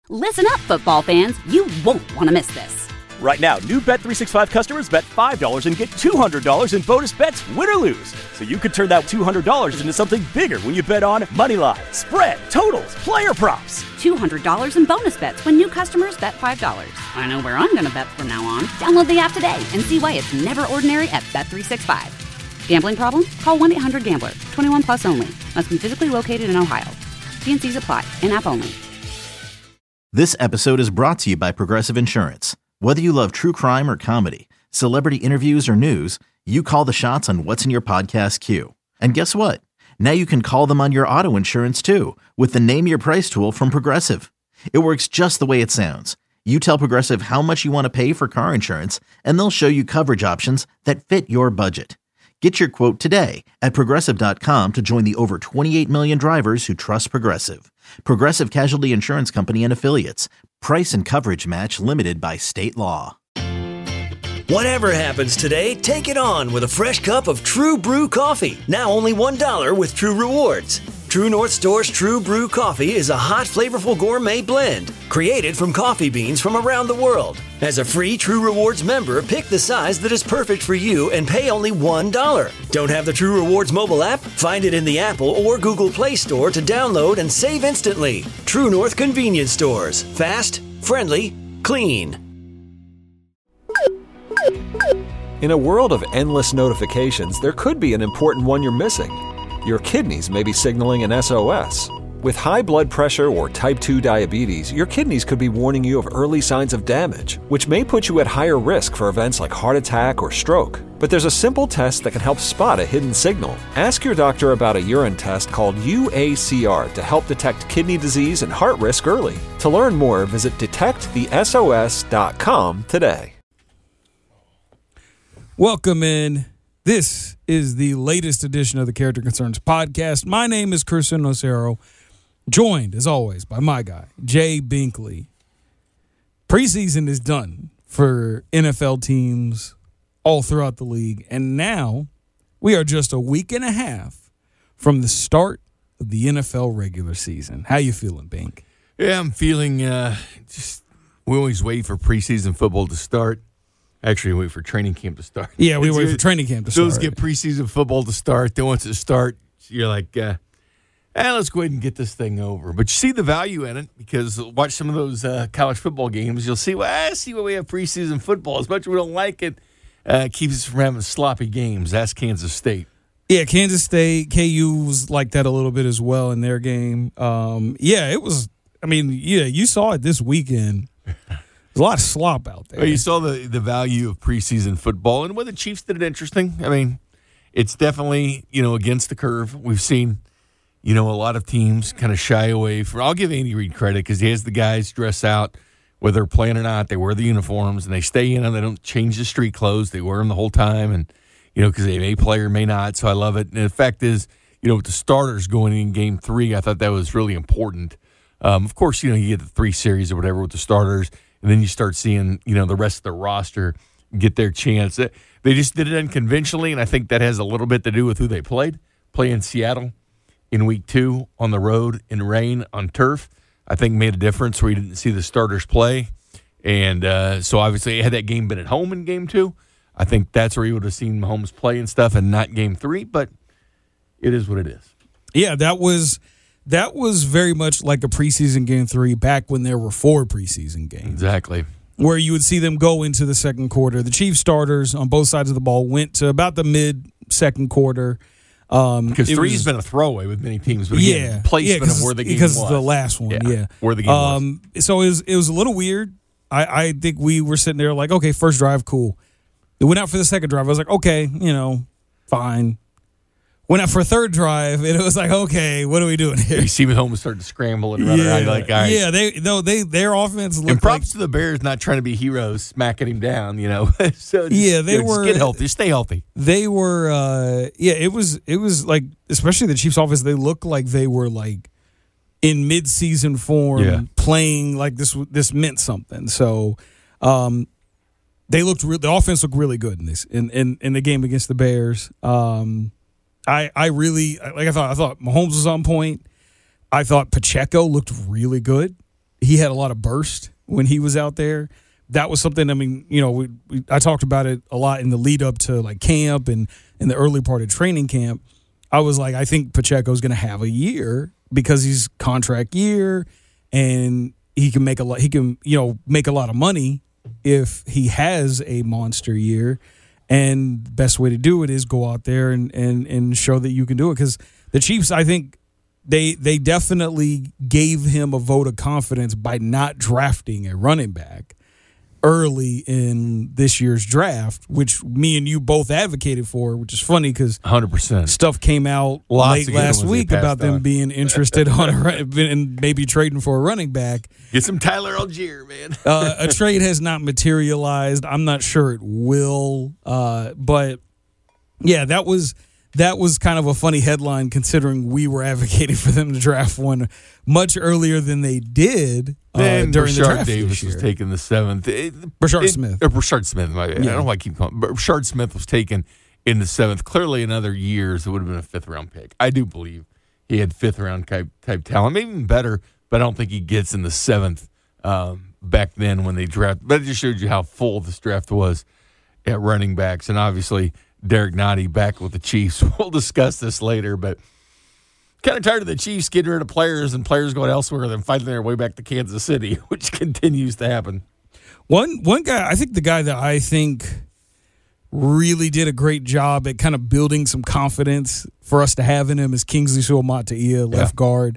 Listen up, football fans. You won't want to miss this. Right now, new Bet365 customers bet $5 and get $200 in bonus bets, win or lose. So you could turn that $200 into something bigger when you bet on moneyline, spread, totals, player props. $200 in bonus bets when new customers bet $5. I know where I'm going to bet from now on. Download the app today and see why it's never ordinary at Bet365. Gambling problem? Call 1-800-GAMBLER. 21 plus only. Must be physically located in Ohio. T&Cs apply. In-app only. This episode is brought to you by Progressive Insurance. Whether you love true crime or comedy, celebrity interviews or news, you call the shots on what's in your podcast queue. And guess what? Now you can call them on your auto insurance too with the Name Your Price tool from Progressive. It works just the way it sounds. You tell Progressive how much you want to pay for car insurance, and they'll show you coverage options that fit your budget. Get your quote today at Progressive.com to join the over 28 million drivers who trust Progressive. Progressive Casualty Insurance Company and Affiliates. Price and coverage match limited by state law. Whatever happens today, take it on with a fresh cup of True Brew coffee. Now only $1 with True Rewards. True North Store's True Brew coffee is a hot, flavorful gourmet blend created from coffee beans from around the world. As a free True Rewards member, pick the size that is perfect for you and pay only $1. Don't have the True Rewards mobile app? Find it in the Apple or Google Play Store to download and save instantly. True North Convenience Stores. Fast, friendly, clean. In a world of endless notifications, there could be an important one you're missing. Your kidneys may be signaling an SOS. With high blood pressure or type 2 diabetes, your kidneys could be warning you of early signs of damage, which may put you at higher risk for events like heart attack or stroke. But there's a simple test that can help spot a hidden signal. Ask your doctor about a urine test called UACR to help detect kidney disease and heart risk early. To learn more, visit detectthesos.com today. Welcome in. This is the latest edition of the Character Concerns podcast. My name is Chris Nocero, joined, as always, by my guy, Jay Binkley. Preseason is done for NFL teams all throughout the league, and now we are just a week and a half from the start of the NFL regular season. How you feeling, Bink? Yeah, I'm feeling we always wait for preseason football to start. Actually, wait for training camp to start. Yeah, we wait for training camp to start. Those get preseason football to start. Then once it starts, you're like, let's go ahead and get this thing over. But you see the value in it because watch some of those college football games. You'll see, see why we have preseason football. As much as we don't like it, keeps us from having sloppy games. That's Kansas State. Yeah, Kansas State, KU was like that a little bit as well in their game. It was, you saw it this weekend. There's a lot of slop out there. Well, you saw the value of preseason football, and when the Chiefs did it interesting, it's definitely, against the curve. We've seen, a lot of teams kind of shy away from. I'll give Andy Reid credit because he has the guys dress out, whether they're playing or not. They wear the uniforms, and they stay in them. They don't change the street clothes. They wear them the whole time, and, because they may play or may not, so I love it. And the fact is, with the starters going in Game 3, I thought that was really important. Of course, you get the 3 series or whatever with the starters, and then you start seeing, the rest of the roster get their chance. They just did it unconventionally, and I think that has a little bit to do with who they played. Playing Seattle in Week 2 on the road in rain on turf, I think made a difference where you didn't see the starters play. And so obviously had that game been at home in Game 2, I think that's where you would have seen Mahomes play and stuff and not Game 3, but it is what it is. Yeah, that was very much like a preseason Game 3 back when there were 4 preseason games. Exactly. Where you would see them go into the second quarter. The Chiefs starters on both sides of the ball went to about the mid-second quarter. Because 3's been a throwaway with many teams. But again, placement of where the game was. Because of the last one, yeah. Where the game was. So it was a little weird. I think we were sitting there like, okay, first drive, cool. It went out for the second drive. I was like, okay, fine. Went out for a third drive, and it was like, okay, what are we doing here? You see Mahomes started to scramble and run around. Like, all right. Yeah, their offense looked. And props to the Bears not trying to be heroes, smacking him down. So they were. Just get healthy, stay healthy. They were. It was like, especially the Chiefs' offense. They looked like they were like in mid-season form, playing like this meant something. So, they looked. The offense looked really good in this in the game against the Bears. I really, like I thought Mahomes was on point. I thought Pacheco looked really good. he had a lot of burst when he was out there. That was something, I mean, you know, I talked about it a lot in the lead up to like camp and in the early part of training camp. I was like, I think Pacheco's going to have a year because he's contract year and he can make a lot. He can, you know, make a lot of money if he has a monster year. And the best way to do it is go out there and show that you can do it. Because the Chiefs, I think they definitely gave him a vote of confidence by not drafting a running back early in this year's draft, which me and you both advocated for, which is funny because 100% stuff came out late last week about them being interested and maybe trading for a running back. Get some Tyler Algier, man. A trade has not materialized. I'm not sure it will, but yeah, that was kind of a funny headline considering we were advocating for them to draft one much earlier than they did during the draft. Davis was taken the 7th. Brashard Smith. Brashard Smith. I don't know why I keep calling him. Brashard Smith was taken in the 7th. Clearly, in other years, it would have been a 5th-round pick. I do believe he had 5th-round type talent. Maybe even better, but I don't think he gets in the 7th back then when they drafted. But it just showed you how full this draft was at running backs. And obviously, Derek Nottie back with the Chiefs. We'll discuss this later, but kind of tired of the Chiefs getting rid of players and players going elsewhere than fighting their way back to Kansas City, which continues to happen. One guy, I think the guy that I think really did a great job at kind of building some confidence for us to have in him is Kingsley Suamataia, left guard.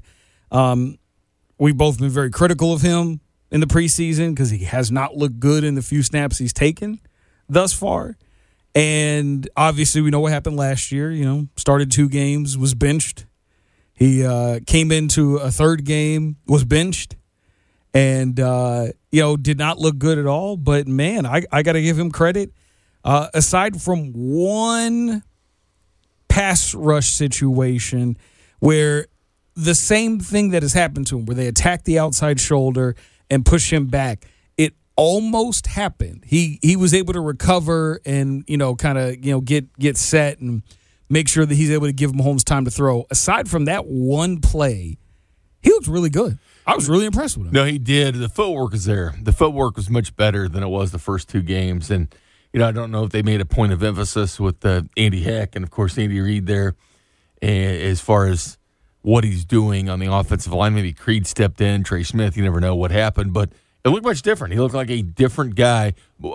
We've both been very critical of him in the preseason because he has not looked good in the few snaps he's taken thus far. And obviously we know what happened last year. You know, started 2 games, was benched. He came into a 3rd game, was benched, and, did not look good at all. But, man, I got to give him credit. Aside from one pass rush situation where the same thing that has happened to him, where they attack the outside shoulder and push him back, it almost happened. He was able to recover and, get set and make sure that he's able to give Mahomes time to throw. Aside from that one play, he looked really good. I was really impressed with him. No, he did. The footwork was there. The footwork was much better than it was the first 2 games. And, I don't know if they made a point of emphasis with Andy Heck and, of course, Andy Reid there as far as what he's doing on the offensive line. Maybe Creed stepped in, Trey Smith. You never know what happened. But it looked much different. He looked like a different guy.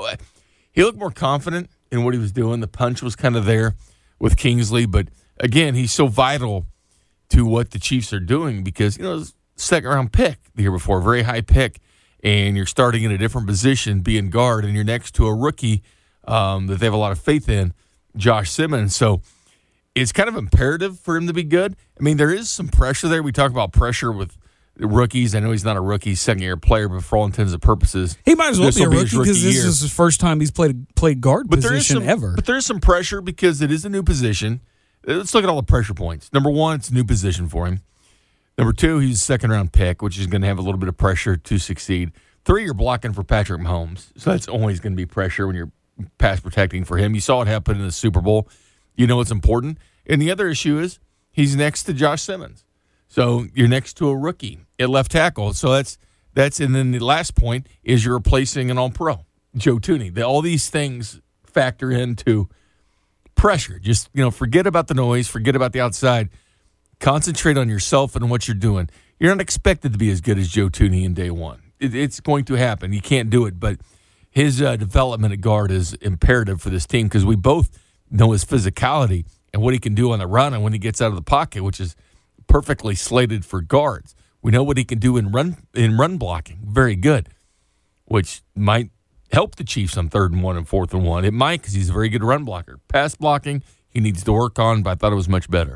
He looked more confident in what he was doing. The punch was kind of there with Kingsley. But, again, he's so vital to what the Chiefs are doing because, second-round pick the year before, very high pick, and you're starting in a different position, being guard, and you're next to a rookie that they have a lot of faith in, Josh Simmons. So it's kind of imperative for him to be good. I mean, there is some pressure there. We talk about pressure with rookies. I know he's not a rookie, second-year player, but for all intents and purposes, he might as well be a rookie because this is his first time he's played guard position ever. But there's some pressure because it is a new position. Let's look at all the pressure points. Number 1, it's a new position for him. Number 2, he's a second-round pick, which is going to have a little bit of pressure to succeed. 3, you're blocking for Patrick Mahomes, so that's always going to be pressure when you're pass protecting for him. You saw it happen in the Super Bowl. You know it's important. And the other issue is he's next to Josh Simmons. So you're next to a rookie at left tackle. So that's and then the last point is you're replacing an all-pro, Joe Thuney. All these things factor into pressure. Just, forget about the noise, forget about the outside. Concentrate on yourself and what you're doing. You're not expected to be as good as Joe Thuney in day one. It's going to happen. You can't do it, but his development at guard is imperative for this team because we both know his physicality and what he can do on the run and when he gets out of the pocket, which is perfectly slated for guards. We know what he can do in run blocking. Very good, which might help the Chiefs on 3rd and 1 and 4th and 1. It might because he's a very good run blocker. Pass blocking, he needs to work on, but I thought it was much better.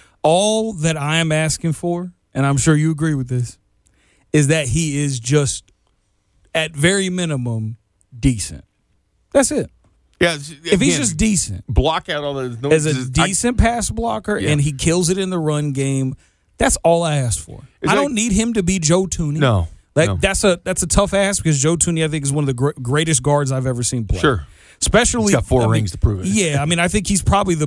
All that I am asking for, and I'm sure you agree with this, is that he is just, at very minimum, decent. That's it. Yeah, if he's just decent, block out all those as a decent pass blocker, and he kills it in the run game, that's all I ask for. I don't need him to be Joe Thuney. No, that's a tough ask because Joe Thuney, I think, is one of the greatest guards I've ever seen play. Sure, especially he's got 4 rings to prove it. Yeah, I think he's probably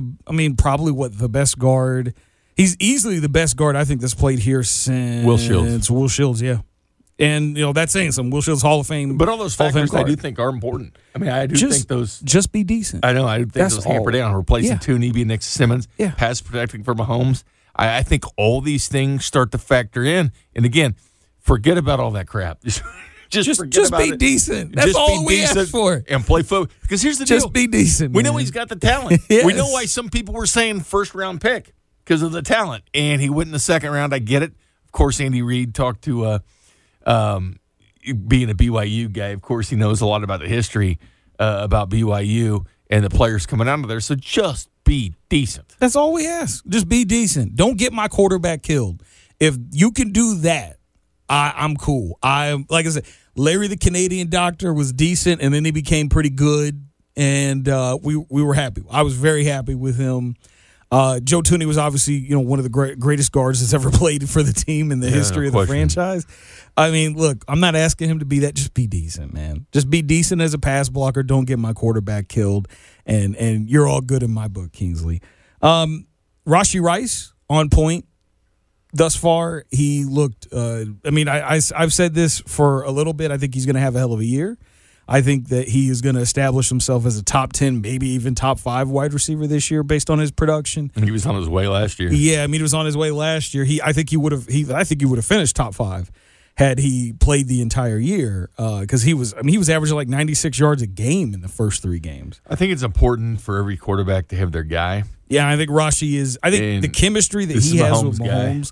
the best guard. He's easily the best guard I think that's played here since Will Shields. Will Shields, yeah. And, that's saying something. Will Shields Hall of Fame. But all those factors I do think are important. I mean, I do think those. Just be decent. I know. I think those hamper down. Replacing Tooney next to Simmons. Yeah. Pass protecting for Mahomes. I think all these things start to factor in. And again, forget about all that crap. Just be decent. That's all we ask for. And play football. Because here's the deal. Just be decent. We know he's got the talent. Yes. We know why some people were saying first-round pick because of the talent. And he went in the second round. I get it. Of course, Andy Reid talked to being a BYU guy. Of course, he knows a lot about the history about BYU and the players coming out of there. So just be decent. That's all we ask. Just be decent. Don't get my quarterback killed. If you can do that, I'm cool. Like I said, Larry the Canadian Doctor was decent, and then he became pretty good, and we were happy. I was very happy with him. Joe Tooney was obviously one of the greatest guards that's ever played for the team in the history of the franchise. I mean, look, I'm not asking him to be that. Just be decent, man. Just be decent as a pass blocker. Don't get my quarterback killed, and you're all good in my book, Kingsley. Rashee Rice on point. Thus far, he looked I've said this for a little bit. I think he's going to have a hell of a year. I think that he is going to establish himself as a top 10, maybe even top 5 wide receiver this year based on his production. And he was on his way last year. Yeah, he was on his way last year. I think he would have finished top 5 had he played the entire year because he was averaging like 96 yards a game in the first 3 games. I think it's important for every quarterback to have their guy. Yeah, I think Rashee is. I think the chemistry that he has with Mahomes,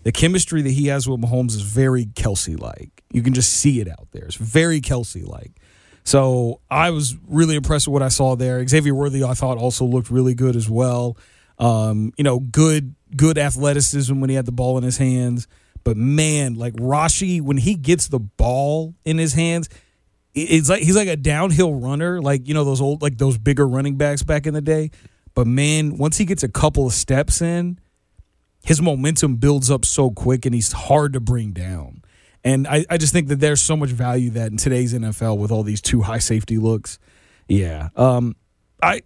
is very Kelsey-like. You can just see it out there. It's very Kelsey-like. So I was really impressed with what I saw there. Xavier Worthy, I thought, also looked really good as well. Good athleticism when he had the ball in his hands. But man, like Rashee, when he gets the ball in his hands, it's like he's like a downhill runner, like those bigger running backs back in the day. But man, once he gets a couple of steps in, his momentum builds up so quick, and he's hard to bring down. And I just think that there's so much value that in today's NFL with all these 2 high safety looks. Yeah. I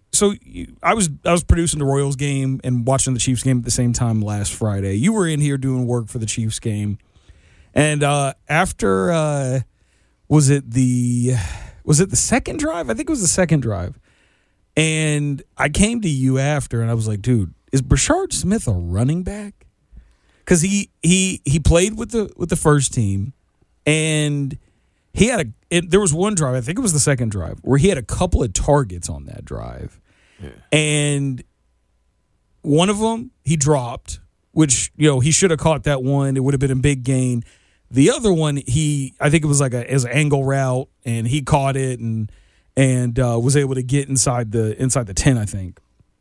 was producing the Royals game and watching the Chiefs game at the same time last Friday. You were in here doing work for the Chiefs game. And after was it the second drive? I think it was the second drive. And I came to you after, and I was like, dude, is Brashard Smith a running back? Because he played with the first team, and he had there was one drive, I think it was the second drive, where he had a couple of targets on that drive. Yeah. And one of them he dropped, which, he should have caught that one. It would have been a big gain. The other one, I think it was like an angle route, and he caught it and was able to get inside the 10, I think.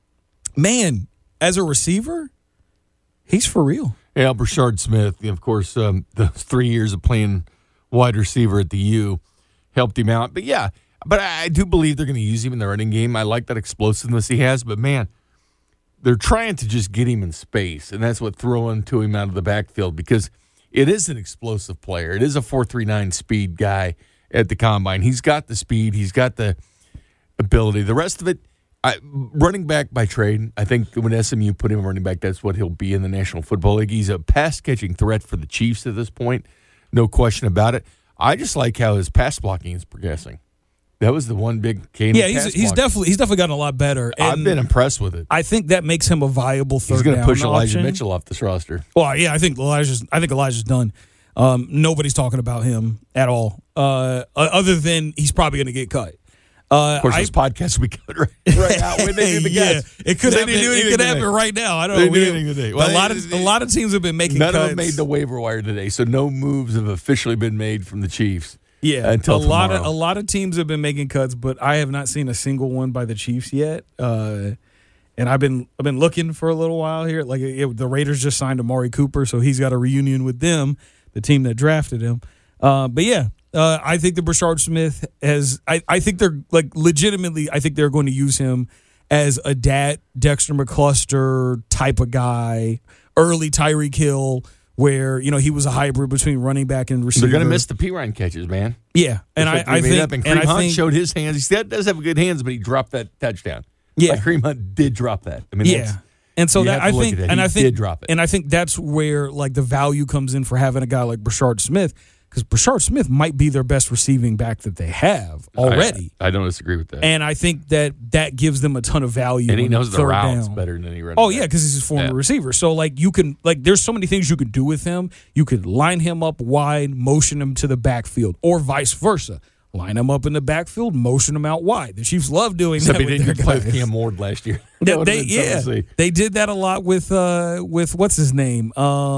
Man, as a receiver, he's for real. Yeah, Brashard Smith, of course, the 3 years of playing wide receiver at the U helped him out. But yeah, I do believe they're going to use him in the running game. I like that explosiveness he has. But man, they're trying to just get him in space, and that's what throwing to him out of the backfield, because it is an explosive player. It is a 4.39 speed guy at the combine. He's got the speed. He's got the ability. The rest of it, running back by trade. I think when SMU put him running back, that's what he'll be in the National Football League. He's a pass-catching threat for the Chiefs at this point. No question about it. I just like how his pass blocking is progressing. That was the one big cane. Yeah, he's definitely gotten a lot better. And I've been impressed with it. I think that makes him a viable third down option. He's going to push Elijah Mitchell off this roster. Well, yeah, I think Elijah's done. Nobody's talking about him at all, other than he's probably going to get cut. Of course, this podcast we cut right out when they did the guess. It could happen. It could happen right now. I don't know. They didn't do anything today. Well, a lot of teams have been making cuts. None of them made the waiver wire today, so no moves have officially been made from the Chiefs. Yeah, until tomorrow. A lot of teams have been making cuts, but I have not seen a single one by the Chiefs yet. And I've been looking for a little while here. Like the Raiders just signed Amari Cooper, so he's got a reunion with them, the team that drafted him. But yeah. I think that Brashard Smith I think they're legitimately. I think they're going to use him as a Dexter McCluster type of guy, early Tyreek Hill, where he was a hybrid between running back and receiver. They're going to miss the Pirine catches, man. Yeah, and I think Kareem Hunt showed his hands. He does have good hands, but he dropped that touchdown. Yeah, Kareem Hunt did drop that. I mean, yeah. And so that I think did drop it. And I think that's where the value comes in for having a guy like Brashard Smith. because Brashard Smith might be their best receiving back that they have already. I don't disagree with that. And I think that gives them a ton of value. And he knows the routes down. better than any running Oh, back. yeah, because he's his former receiver. So, there's so many things you could do with him. You could line him up wide, motion him to the backfield, or vice versa. Line him up in the backfield, motion him out wide. The Chiefs love doing that. Except he didn't play with guys. Cam Ward last year. They did that a lot with what's his name?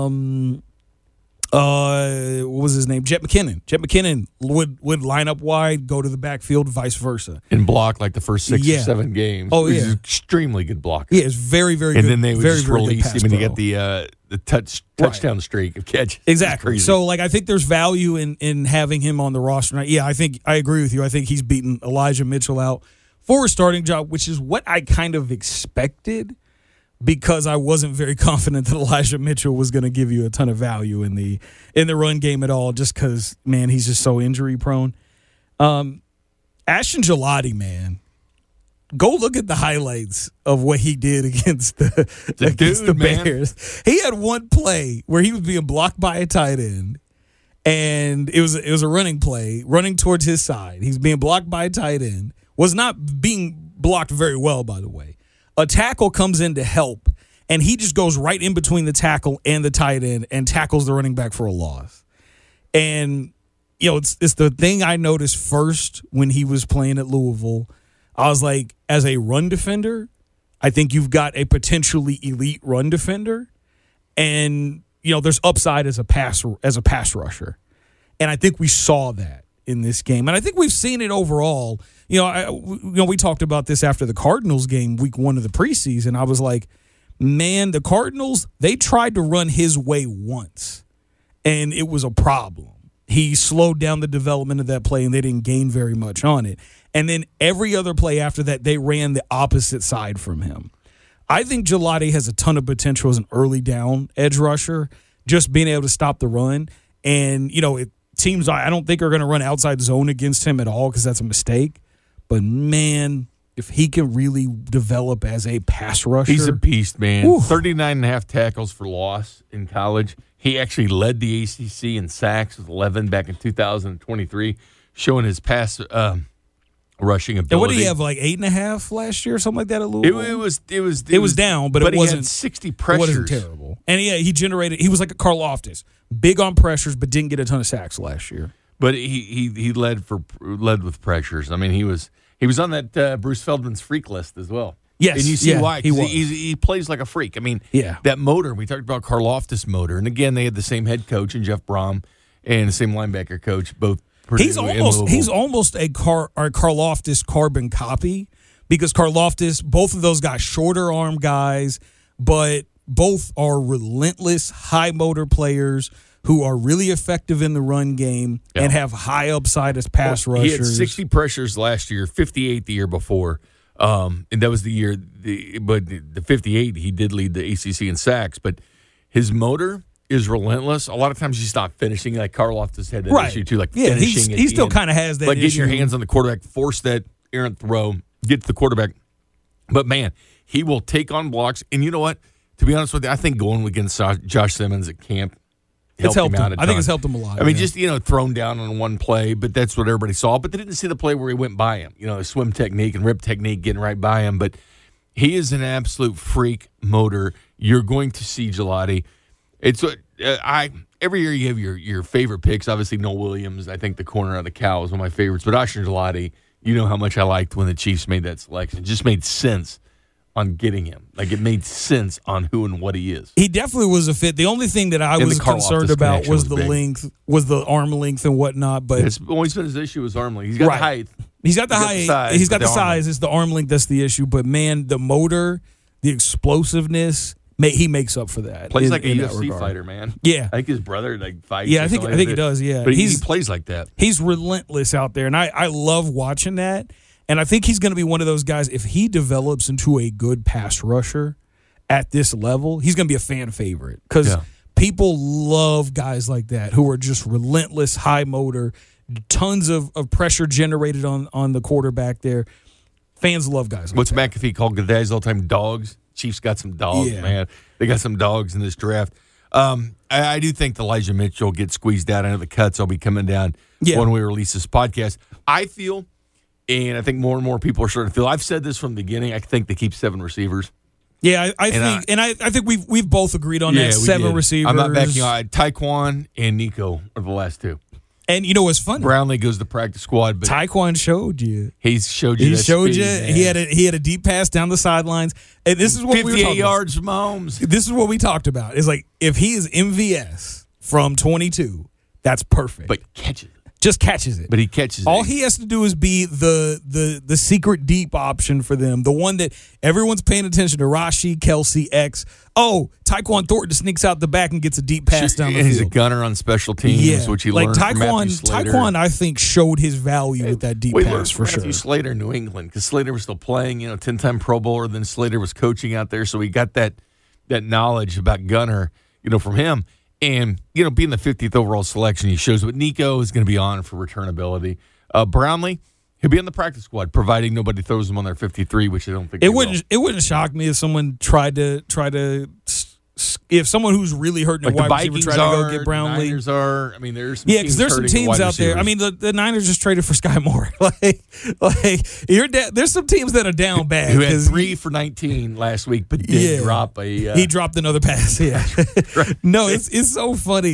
What was his name? Jet McKinnon. Jet McKinnon would line up wide, go to the backfield, vice versa, and block like the first 6 or 7 games. Oh, He's yeah, an extremely good blocker. Yeah, it's very, very and good. And then they would very, just very release him, and you get the touchdown streak of catches. Exactly. So, I think there's value in having him on the roster. Yeah, I agree with you. I think he's beaten Elijah Mitchell out for a starting job, which is what I kind of expected, because I wasn't very confident that Elijah Mitchell was going to give you a ton of value in the run game at all, just because, man, he's just so injury prone. Ashton Gillotte, man, go look at the highlights of what he did against the Bears. He had one play where he was being blocked by a tight end, and it was a running play, running towards his side. He's being blocked by a tight end. Was not being blocked very well, by the way. A tackle comes in to help, and he just goes right in between the tackle and the tight end and tackles the running back for a loss. And, it's the thing I noticed first when he was playing at Louisville. I was like, as a run defender, I think you've got a potentially elite run defender, and, there's upside as a pass rusher. And I think we saw that in this game. And I think we've seen it overall. We talked about this after the Cardinals game, week 1 of the preseason. I was like, man, the Cardinals, they tried to run his way once, and it was a problem. He slowed down the development of that play, and they didn't gain very much on it. And then every other play after that, they ran the opposite side from him. I think Gillotte has a ton of potential as an early down edge rusher, just being able to stop the run. And, teams I don't think are going to run outside zone against him at all, because that's a mistake. But, man, if he can really develop as a pass rusher. He's a beast, man. Oof. 39.5 tackles for loss in college. He actually led the ACC in sacks with 11 back in 2023, showing his pass rushing ability. And what did he have, like 8.5 last year or something like that at Louisville? It was down, but it wasn't. He had 60 pressures. It wasn't terrible. And he was like a Karl Loftus, big on pressures, but didn't get a ton of sacks last year. But he led with pressures. I mean, he was on that Bruce Feldman's freak list as well. Yes, and you see why. He he plays like a freak. I mean, that motor, we talked about Karloftis motor, and again, they had the same head coach in Jeff Brom and the same linebacker coach, both Purdue He's almost a Karloftis carbon copy, because Karloftis, both of those guys, shorter arm guys, but both are relentless, high motor players who are really effective in the run game and have high upside as pass rushers. He had 60 pressures last year, 58 the year before. And that was the year, but the 58, he did lead the ACC in sacks. But his motor is relentless. A lot of times he's not finishing, like Karloftis had that issue too, like finishing. He still kind of has that like issue. Getting your hands on the quarterback, force that errant throw, get to the quarterback. But, man, he will take on blocks. And you know what? To be honest with you, I think going against Josh Simmons at camp helped him out a ton. I think it's helped him a lot. I mean, just, thrown down on one play, but that's what everybody saw. But they didn't see the play where he went by him. The swim technique and rip technique getting right by him. But he is an absolute freak motor. You're going to see Gillotte. It's every year you have your favorite picks. Obviously, Noel Williams, I think the corner of the cow is one of my favorites. But Ashton Gillotte, you know how much I liked when the Chiefs made that selection. It just made sense on getting him. Like, it made sense on who and what he is. He definitely was a fit. The only thing that I was concerned about was the length, was the arm length and whatnot. But it's always been his issue is arm length. He's got the height. He's got the height. He's got the size. It's the arm length that's the issue. But, man, the motor, the explosiveness, he makes up for that. Plays like a UFC fighter, man. Yeah. I think his brother fights. Yeah, I think he does, yeah. But he plays like that. He's relentless out there, and I love watching that. And I think he's going to be one of those guys, if he develops into a good pass rusher at this level, he's going to be a fan favorite, because people love guys like that who are just relentless, high motor, tons of pressure generated on the quarterback there. Fans love guys like What's that. McAfee called guys all the time? Dogs. Chiefs got some dogs, man. They got some dogs in this draft. I do think Elijah Mitchell gets squeezed out. I know the cuts will be coming down when we release this podcast. I feel, and I think more and more people are starting to feel, I've said this from the beginning, I think they keep 7 receivers. Yeah, I think we've both agreed on that. 7 receivers. I'm not backing out. Taekwon and Nico are the last 2. And you know what's funny? Brownlee goes to practice squad, but Taekwon showed you. He showed you. He had a deep pass down the sidelines, and this is what we were talking 58 yards from Mahomes. This is what we talked about. It's like if he is MVS from 22, that's perfect. But catches it. Just catches it. But he catches it. All he has to do is be the secret deep option for them, the one that everyone's paying attention to. Rashi, Kelsey, X. Oh, Tyquan Thornton sneaks out the back and gets a deep pass down the field. He's a gunner on special teams, which he learned from Matthew Slater. Tyquan, I think, showed his value with that deep pass for sure. Matthew Slater in New England, because Slater was still playing, 10-time Pro Bowler, then Slater was coaching out there, so he got that knowledge about gunner, from him. And, being the 50th overall selection, he shows what Nico is going to be on for returnability. Brownlee, he'll be on the practice squad, providing nobody throws him on their 53, which I don't think it wouldn't shock me if someone tried to if someone who's really hurting a wide receiver tried to go get Brownlee. Niners are. I mean, there's there's some teams out there. I mean, the Niners just traded for Sky Moore. There's some teams that are down bad. Who had 3 for 19 last week, but did drop a. He dropped another pass. Yeah. No, it's so funny.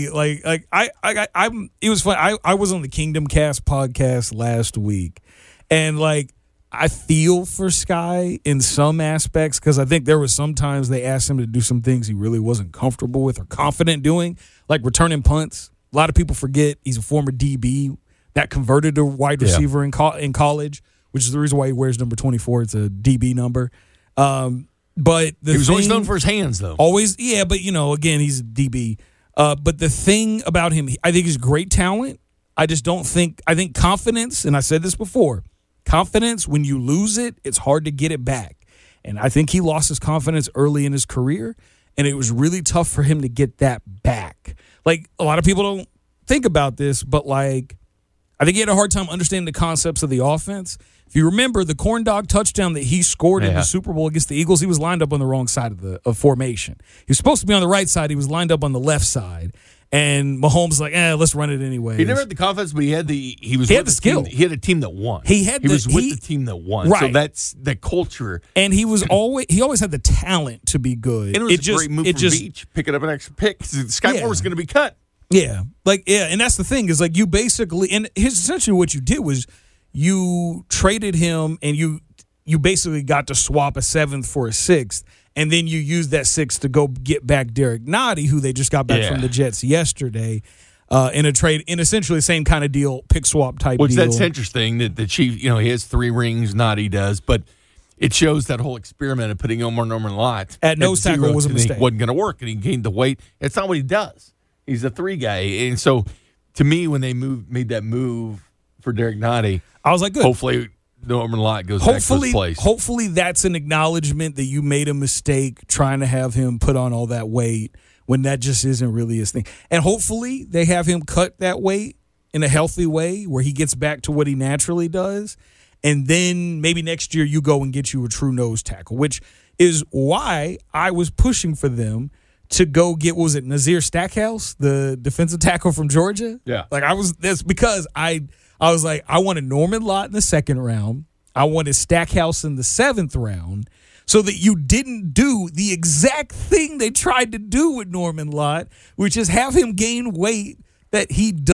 It was fun. I was on the Kingdom Cast podcast last week, and I feel for Sky in some aspects because I think there was sometimes they asked him to do some things he really wasn't comfortable with or confident doing, like returning punts. A lot of people forget he's a former DB that converted to wide receiver in college, which is the reason why he wears number 24. It's a DB number. But he was always known for his hands, though. Always, yeah, but, again, he's a DB. But the thing about him, I think he's great talent. I think confidence, and I said this before, confidence, when you lose it, it's hard to get it back. And I think he lost his confidence early in his career, and it was really tough for him to get that back. A lot of people don't think about this, but, I think he had a hard time understanding the concepts of the offense. If you remember, the corn dog touchdown that he scored in the Super Bowl against the Eagles, he was lined up on the wrong side of formation. He was supposed to be on the right side. He was lined up on the left side. And Mahomes was like, let's run it anyway. He never had the confidence, but he had the skill. He had a team that won. He was with the team that won. Right. So that's the culture. And he always had the talent to be good. And it was a great move from Beach, picking up an extra pick. Sky Moore was going to be cut. Yeah. And that's the thing is you basically, and essentially what you did was you traded him and you basically got to swap a 7th for a 6th. And then you use that 6th to go get back Derek Nottie, who they just got back from the Jets yesterday, in a trade, in essentially the same kind of deal, pick swap type deal. That's interesting that the Chief, he has 3 rings, Nottie does, but it shows that whole experiment of putting Omar Norman Lott at nose tackle was a mistake. Wasn't going to work, and he gained the weight. It's not what he does. He's a 3 guy, and so to me, when they made that move for Derek Nottie, I was like, good. Hopefully Norman Lott goes back to his place. Hopefully that's an acknowledgement that you made a mistake trying to have him put on all that weight when that just isn't really his thing. And hopefully they have him cut that weight in a healthy way where he gets back to what he naturally does. And then maybe next year you go and get you a true nose tackle, which is why I was pushing for them to go get, what was it, Nazir Stackhouse, the defensive tackle from Georgia? Yeah. That's because I was like, I wanted Norman Lott in the 2nd round. I wanted Stackhouse in the 7th round so that you didn't do the exact thing they tried to do with Norman Lott, which is have him gain weight that he does.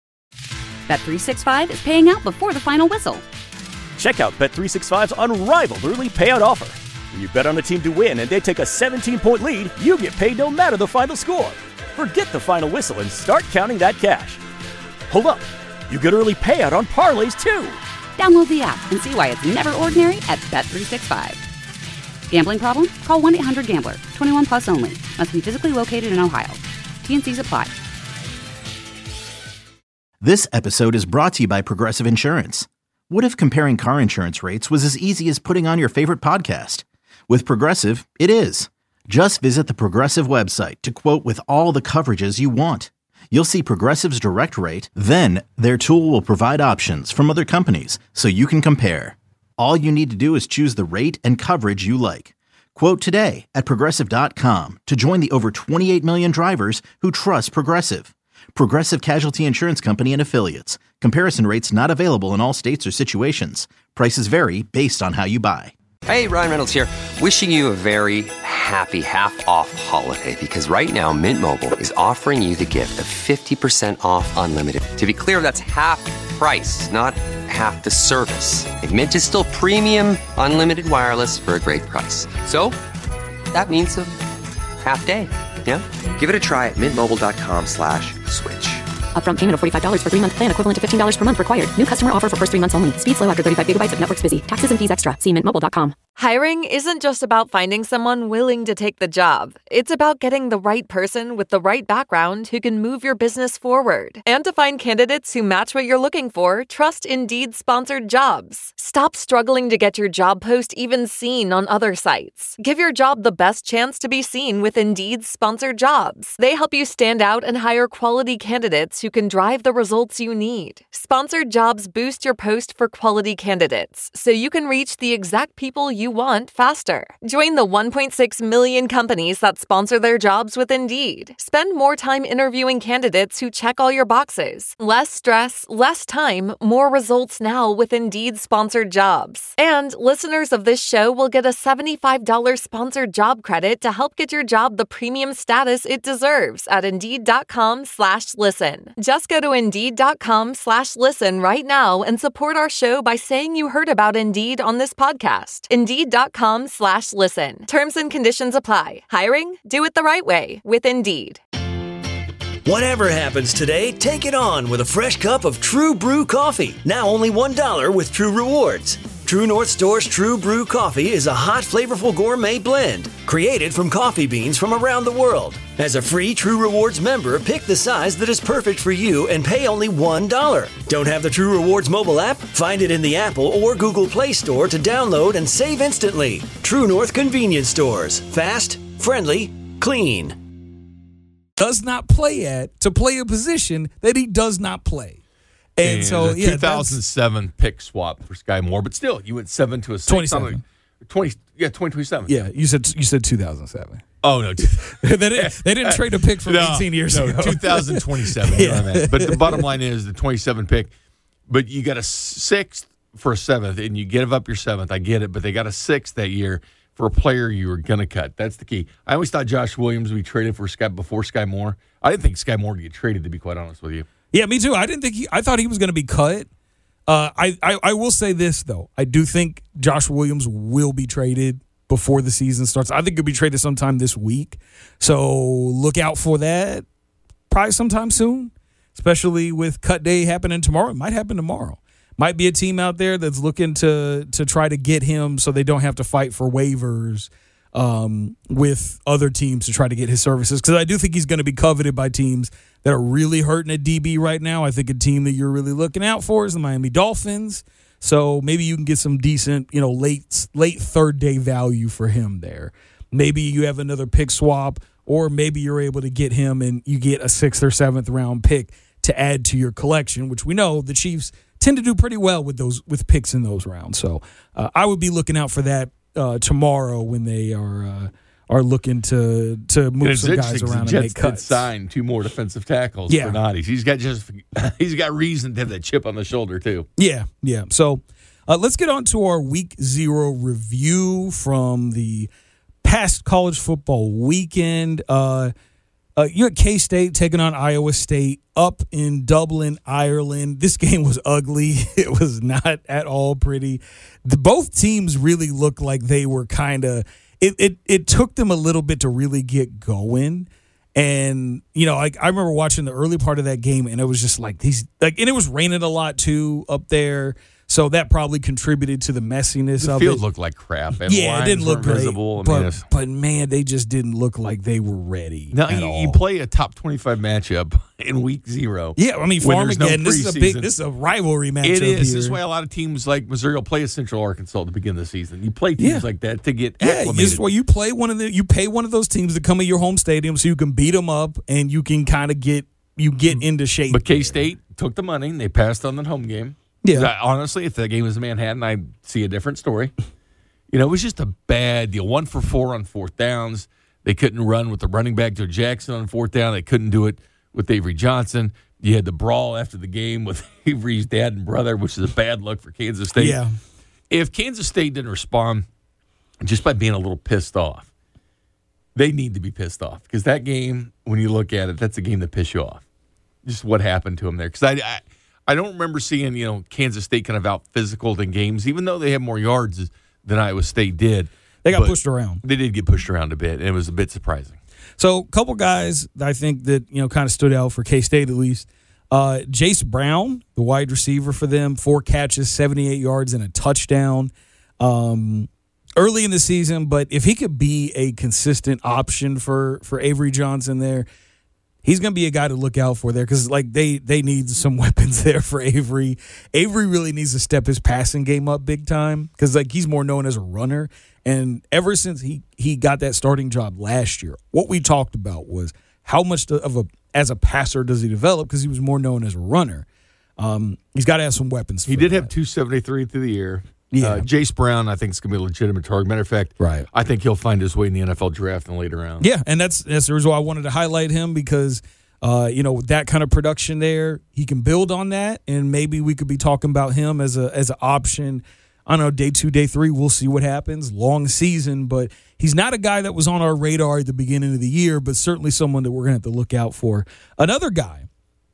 Bet365 is paying out before the final whistle. Check out Bet365's unrivaled early payout offer. When you bet on a team to win and they take a 17-point lead, you get paid no matter the final score. Forget the final whistle and start counting that cash. Hold up. You get early payout on parlays, too. Download the app and see why it's never ordinary at Bet365. Gambling problem? Call 1-800-GAMBLER. 21 plus only. Must be physically located in Ohio. T&Cs apply. This episode is brought to you by Progressive Insurance. What if comparing car insurance rates was as easy as putting on your favorite podcast? With Progressive, it is. Just visit the Progressive website to quote with all the coverages you want. You'll see Progressive's direct rate, then their tool will provide options from other companies so you can compare. All you need to do is choose the rate and coverage you like. Quote today at Progressive.com to join the over 28 million drivers who trust Progressive. Progressive Casualty Insurance Company and Affiliates. Comparison rates not available in all states or situations. Prices vary based on how you buy. Hey, Ryan Reynolds here. Wishing you a very happy half-off holiday because right now Mint Mobile is offering you the gift of 50% off unlimited. To be clear, that's half price, not half the service. And Mint is still premium unlimited wireless for a great price. So that means a half day. Yeah? Give it a try at mintmobile.com/switch. Upfront payment of $45 for 3-month plan equivalent to $15 per month required. New customer offer for first 3 months only. Speed slow after 35 gigabytes if network's busy. Taxes and fees extra. See mintmobile.com. Hiring isn't just about finding someone willing to take the job. It's about getting the right person with the right background who can move your business forward. And to find candidates who match what you're looking for, trust Indeed sponsored jobs. Stop struggling to get your job post even seen on other sites. Give your job the best chance to be seen with Indeed sponsored jobs. They help you stand out and hire quality candidates who can drive the results you need. Sponsored jobs boost your post for quality candidates, so you can reach the exact people you want faster. Join the 1.6 million companies that sponsor their jobs with Indeed. Spend more time interviewing candidates who check all your boxes. Less stress, less time, more results now with Indeed sponsored jobs. And listeners of this show will get a $75 sponsored job credit to help get your job the premium status it deserves at Indeed.com/listen. Just go to Indeed.com/listen right now and support our show by saying you heard about Indeed on this podcast. Indeed.com/listen. Terms and conditions apply. Hiring? Do it the right way with Indeed. Whatever happens today, take it on with a fresh cup of True Brew coffee. Now only $1 with True Rewards. True North Store's True Brew coffee is a hot, flavorful gourmet blend created from coffee beans from around the world. As a free True Rewards member, pick the size that is perfect for you and pay only $1. Don't have the True Rewards mobile app? Find it in the Apple or Google Play Store to download and save instantly. True North Convenience Stores. Fast, friendly, clean. Does not play at to play a position that he does not play. And so, 2007 pick swap for Sky Moore, but still, you went 7 to a 6. 2027. Yeah, you said 2007. Oh no, they didn't trade a pick from 18 years ago. 2027. Yeah. But the bottom line is the 27 pick. But you got a 6th for a 7th, and you give up your 7th. I get it, but they got a 6th that year for a player you were going to cut. That's the key. I always thought Josh Williams would be traded for before Sky Moore. I didn't think Sky Moore would get traded, to be quite honest with you. Yeah, me too. I thought he was going to be cut. I will say this, though. I do think Josh Williams will be traded before the season starts. I think he'll be traded sometime this week. So look out for that probably sometime soon, especially with cut day happening tomorrow. It might happen tomorrow. Might be a team out there that's looking to try to get him so they don't have to fight for waivers with other teams to try to get his services. Because I do think he's going to be coveted by teams that are really hurting at DB right now. I think a team that you're really looking out for is the Miami Dolphins. So maybe you can get some decent, late third day value for him there. Maybe you have another pick swap, or maybe you're able to get him and you get a 6th or 7th round pick to add to your collection, which we know the Chiefs tend to do pretty well with picks in those rounds. So I would be looking out for that tomorrow when they are looking to move some guys around and make cuts. Signed 2 more defensive tackles for Notties. He's got reason to have that chip on the shoulder too. Yeah. So let's get on to our Week 0 review from the past college football weekend. You had K-State taking on Iowa State up in Dublin, Ireland. This game was ugly. It was not at all pretty. Both teams really looked like they were kind of it took them a little bit to really get going. And, I remember watching the early part of that game, and it was just like and it was raining a lot too up there. So that probably contributed to the messiness of it. The field looked like crap. And it didn't look great. Visible. But man, they just didn't look like they were ready. Now, you play a top 25 matchup in Week 0. Yeah, Farmageddon, this is a rivalry matchup. It is. Here. This is why a lot of teams like Missouri will play a Central Arkansas at the beginning of the season. You play teams like that to get acclimated. You pay one of those teams to come to your home stadium so you can beat them up and you can kind of get into shape. But K-State took the money and they passed on the home game. Yeah. Honestly, if that game was in Manhattan, I'd see a different story. it was just a bad deal. 1 for 4 on fourth downs. They couldn't run with the running back, Joe Jackson, on fourth down. They couldn't do it with Avery Johnson. You had the brawl after the game with Avery's dad and brother, which is a bad look for Kansas State. Yeah. If Kansas State didn't respond just by being a little pissed off, they need to be pissed off. Because that game, when you look at it, that's a game that pisses you off. Just what happened to them there. Because I don't remember seeing, Kansas State kind of out physical in games, even though they had more yards than Iowa State did. They got pushed around. They did get pushed around a bit, and it was a bit surprising. So a couple guys that I think that, kind of stood out for K-State at least. Jace Brown, the wide receiver for them, 4 catches, 78 yards, and a touchdown early in the season. But if he could be a consistent option for Avery Johnson there, he's going to be a guy to look out for there because, they need some weapons there for Avery. Avery really needs to step his passing game up big time because, he's more known as a runner. And ever since he got that starting job last year, what we talked about was how much as a passer does he develop because he was more known as a runner. He's got to have some weapons. He did have 273 through the year. Yeah. Jace Brown, I think, is going to be a legitimate target. Matter of fact, right. I think he'll find his way in the NFL draft in the later rounds. Yeah, and that's the reason why I wanted to highlight him because, with that kind of production there, he can build on that, and maybe we could be talking about him as an option. I don't know, day 2, day 3, we'll see what happens. Long season, but he's not a guy that was on our radar at the beginning of the year, but certainly someone that we're going to have to look out for. Another guy,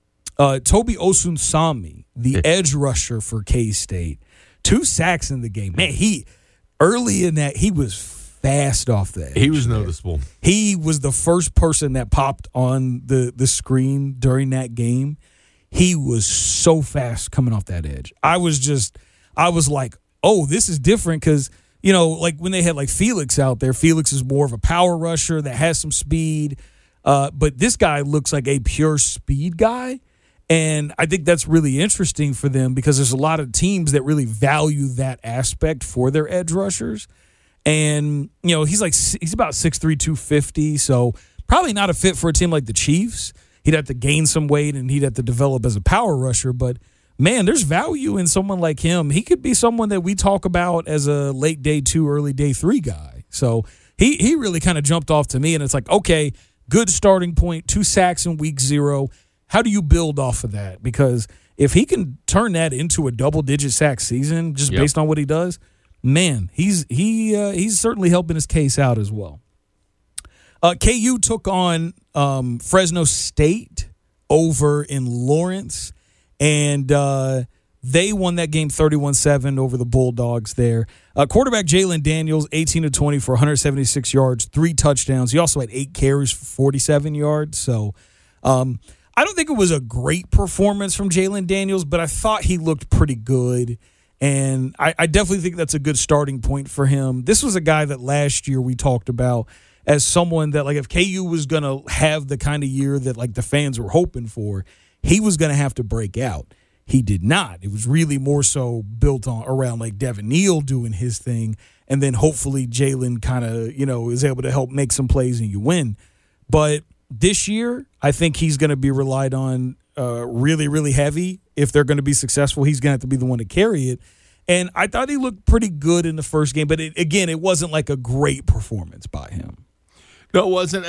Toby Osunsami, the edge rusher for K-State. 2 sacks in the game. Man, early in that, he was fast off the edge. He was noticeable. He was the first person that popped on the screen during that game. He was so fast coming off that edge. I was like, oh, this is different because, when they had Felix out there, Felix is more of a power rusher that has some speed. But this guy looks like a pure speed guy. And I think that's really interesting for them because there's a lot of teams that really value that aspect for their edge rushers. And, he's about 6'3", 250, so probably not a fit for a team like the Chiefs. He'd have to gain some weight and he'd have to develop as a power rusher. But, man, there's value in someone like him. He could be someone that we talk about as a late day 2, early day 3 guy. So he really kind of jumped off to me, and it's like, okay, good starting point, 2 sacks in week 0. How do you build off of that? Because if he can turn that into a double-digit sack season just based on what he does, man, he's certainly helping his case out as well. KU took on Fresno State over in Lawrence, and they won that game 31-7 over the Bulldogs there. Quarterback Jalen Daniels, 18-20 for 176 yards, 3 touchdowns. He also had 8 carries for 47 yards. So I don't think it was a great performance from Jalen Daniels, but I thought he looked pretty good. And I definitely think that's a good starting point for him. This was a guy that last year we talked about as someone that, if KU was going to have the kind of year that, the fans were hoping for, he was going to have to break out. He did not. It was really more so built around, Devin Neal doing his thing, and then hopefully Jalen kind of, is able to help make some plays and you win. But this year, I think he's going to be relied on really, really heavy. If they're going to be successful, he's going to have to be the one to carry it. And I thought he looked pretty good in the first game, but it wasn't a great performance by him. No, it wasn't.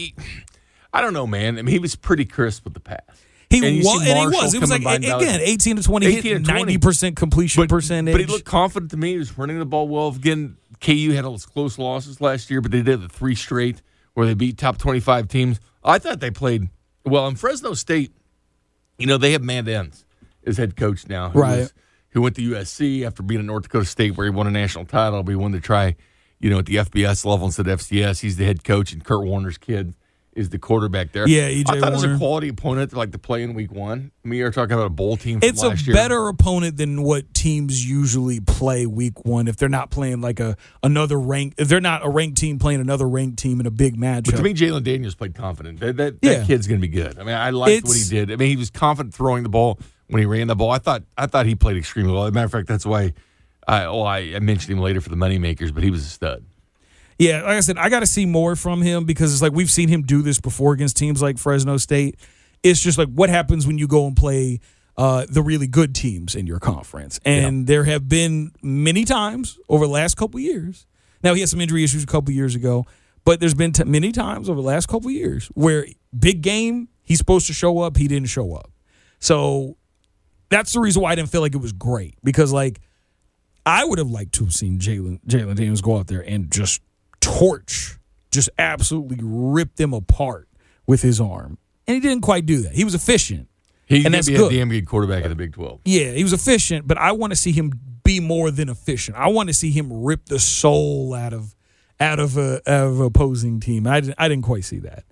I don't know, man. I mean, he was pretty crisp with the pass. He was. It was 18-20, 90% completion percentage. But he looked confident to me. He was running the ball well. Again, KU had all those close losses last year, but they did the 3 straight where they beat top 25 teams. I thought they played well. In Fresno State, they have Matt Enns as head coach now. Who went to USC after being at North Dakota State where he won a national title. But he wanted to try, at the FBS level instead of FCS. He's the head coach, and Kurt Warner's kid is the quarterback there. Yeah, E.J. I thought Warner. it was a quality opponent to play in week 1. I mean, you're talking about a bowl team from last year. It's a better opponent than what teams usually play week 1 if they're not playing another rank. If they're not a ranked team playing another ranked team in a big matchup. But to me, Jalen Daniels played confident. That kid's going to be good. I mean, I liked what he did. I mean, he was confident throwing the ball when he ran the ball. I thought he played extremely well. As a matter of fact, that's why I mentioned him later for the Moneymakers, but he was a stud. Yeah, like I said, I got to see more from him because it's we've seen him do this before against teams like Fresno State. It's just what happens when you go and play the really good teams in your conference. And there have been many times over the last couple of years. Now, he had some injury issues a couple of years ago, but there's been many times over the last couple of years where big game, he's supposed to show up, he didn't show up. So that's the reason why I didn't feel like it was great, because, like, I would have liked to have seen Jalen Daniels go out there and just torch, just absolutely rip them apart with his arm. And he didn't quite do that. He was efficient. He's and going that's to be good. a damn good quarterback in the Big 12. Yeah, he was efficient, but I want to see him be more than efficient. I want to see him rip the soul out of opposing team. I didn't quite see that.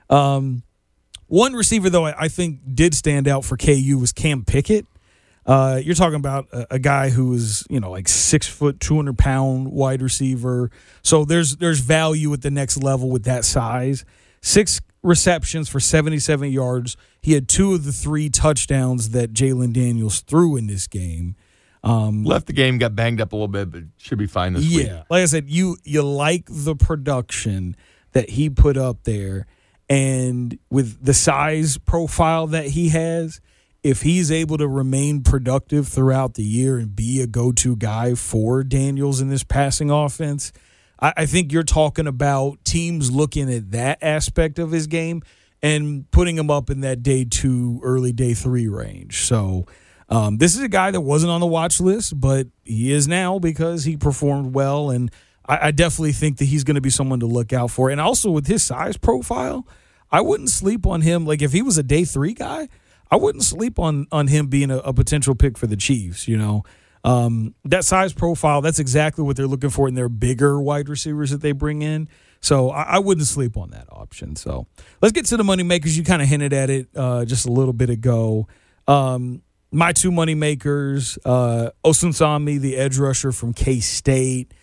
One receiver, though, I think did stand out for KU was Cam Pickett. You're talking about a guy who is, like 6 foot, 200-pound wide receiver. So there's value at the next level with that size. 6 receptions for 77 yards. He had 2 of the 3 touchdowns that Jalen Daniels threw in this game. Left the game, got banged up a little bit, but should be fine this week. Yeah, like I said, you like the production that he put up there, and with the size profile that he has, if he's able to remain productive throughout the year and be a go-to guy for Daniels in this passing offense, I think you're talking about teams looking at that aspect of his game and putting him up in that day 2, early day 3 range. So this is a guy that wasn't on the watch list, but he is now because he performed well, and I definitely think that he's going to be someone to look out for. And also with his size profile, I wouldn't sleep on him. Like, if he was a day 3 guy, I wouldn't sleep on him being a potential pick for the Chiefs, That size profile, that's exactly what they're looking for in their bigger wide receivers that they bring in. So I wouldn't sleep on that option. So let's get to the money makers. You kind of hinted at it just a little bit ago. My 2 money makers, Osunsami, the edge rusher from K-State.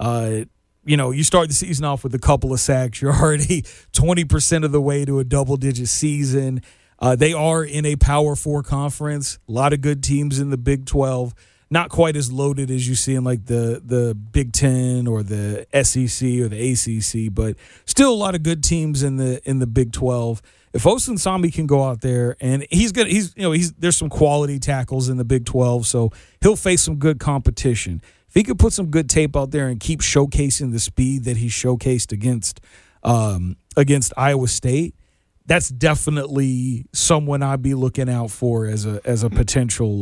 You start the season off with a couple of sacks. You're already 20% of the way to a double-digit season. They are in a Power 4 conference. A lot of good teams in the Big 12. Not quite as loaded as you see in like the Big 10 or the SEC or the ACC, but still a lot of good teams in the Big 12. If Osunsami can go out there, and there's some quality tackles in the Big 12, so he'll face some good competition. If he could put some good tape out there and keep showcasing the speed that he showcased against Iowa State, that's definitely someone I'd be looking out for as a potential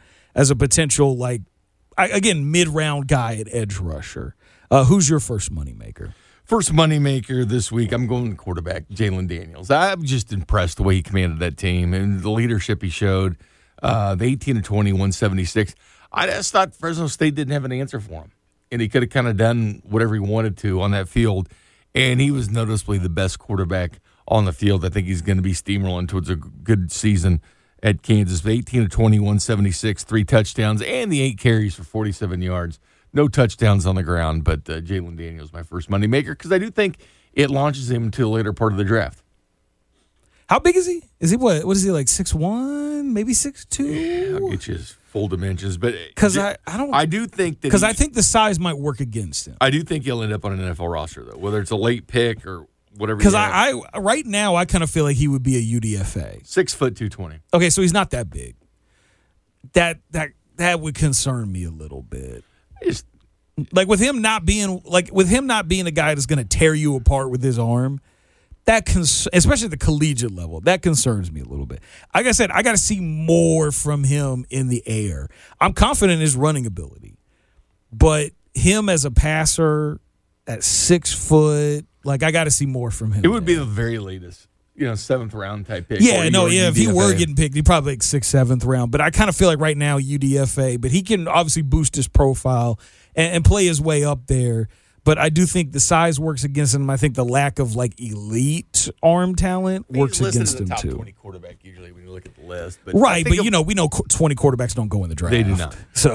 like, again, mid-round guy at edge rusher. Who's your first moneymaker? First moneymaker this week, I'm going quarterback, Jalen Daniels. I'm just impressed the way he commanded that team and the leadership he showed. The 18-20, 176. I just thought Fresno State didn't have an answer for him, and he could have kind of done whatever he wanted to on that field, and he was noticeably the best quarterback on the field. I think he's going to be steamrolling towards a good season at Kansas. 18-20, 176, 3 touchdowns, and the 8 carries for 47 yards. No touchdowns on the ground, but Jalen Daniels, my first moneymaker, because I do think it launches him into the later part of the draft. How big is he? Is he what is he, like 6'1", maybe 6'2"? I'll get you his full dimensions, but because I do think that because I think the size might work against him. I do think he'll end up on an NFL roster though, whether it's a late pick or whatever. Because I right now I kind of feel like he would be a UDFA. 6 foot 220. Okay, so he's not that big. That would concern me a little bit. Like with him not being a guy that's going to tear you apart with his arm, especially at the collegiate level, that concerns me a little bit. Like I said, I got to see more from him in the air. I'm confident in his running ability, but him as a passer at 6 foot, like I got to see more from him. It would be the very latest, 7th round type pick. If he were getting picked, he'd probably like 6th, 7th round. But I kind of feel like right now UDFA, but he can obviously boost his profile and play his way up there. But I do think the size works against him. I think the lack of like elite arm talent works against him too. Top 20 quarterback usually when you look at the list, but right. But we know 20 quarterbacks don't go in the draft. They do not. So,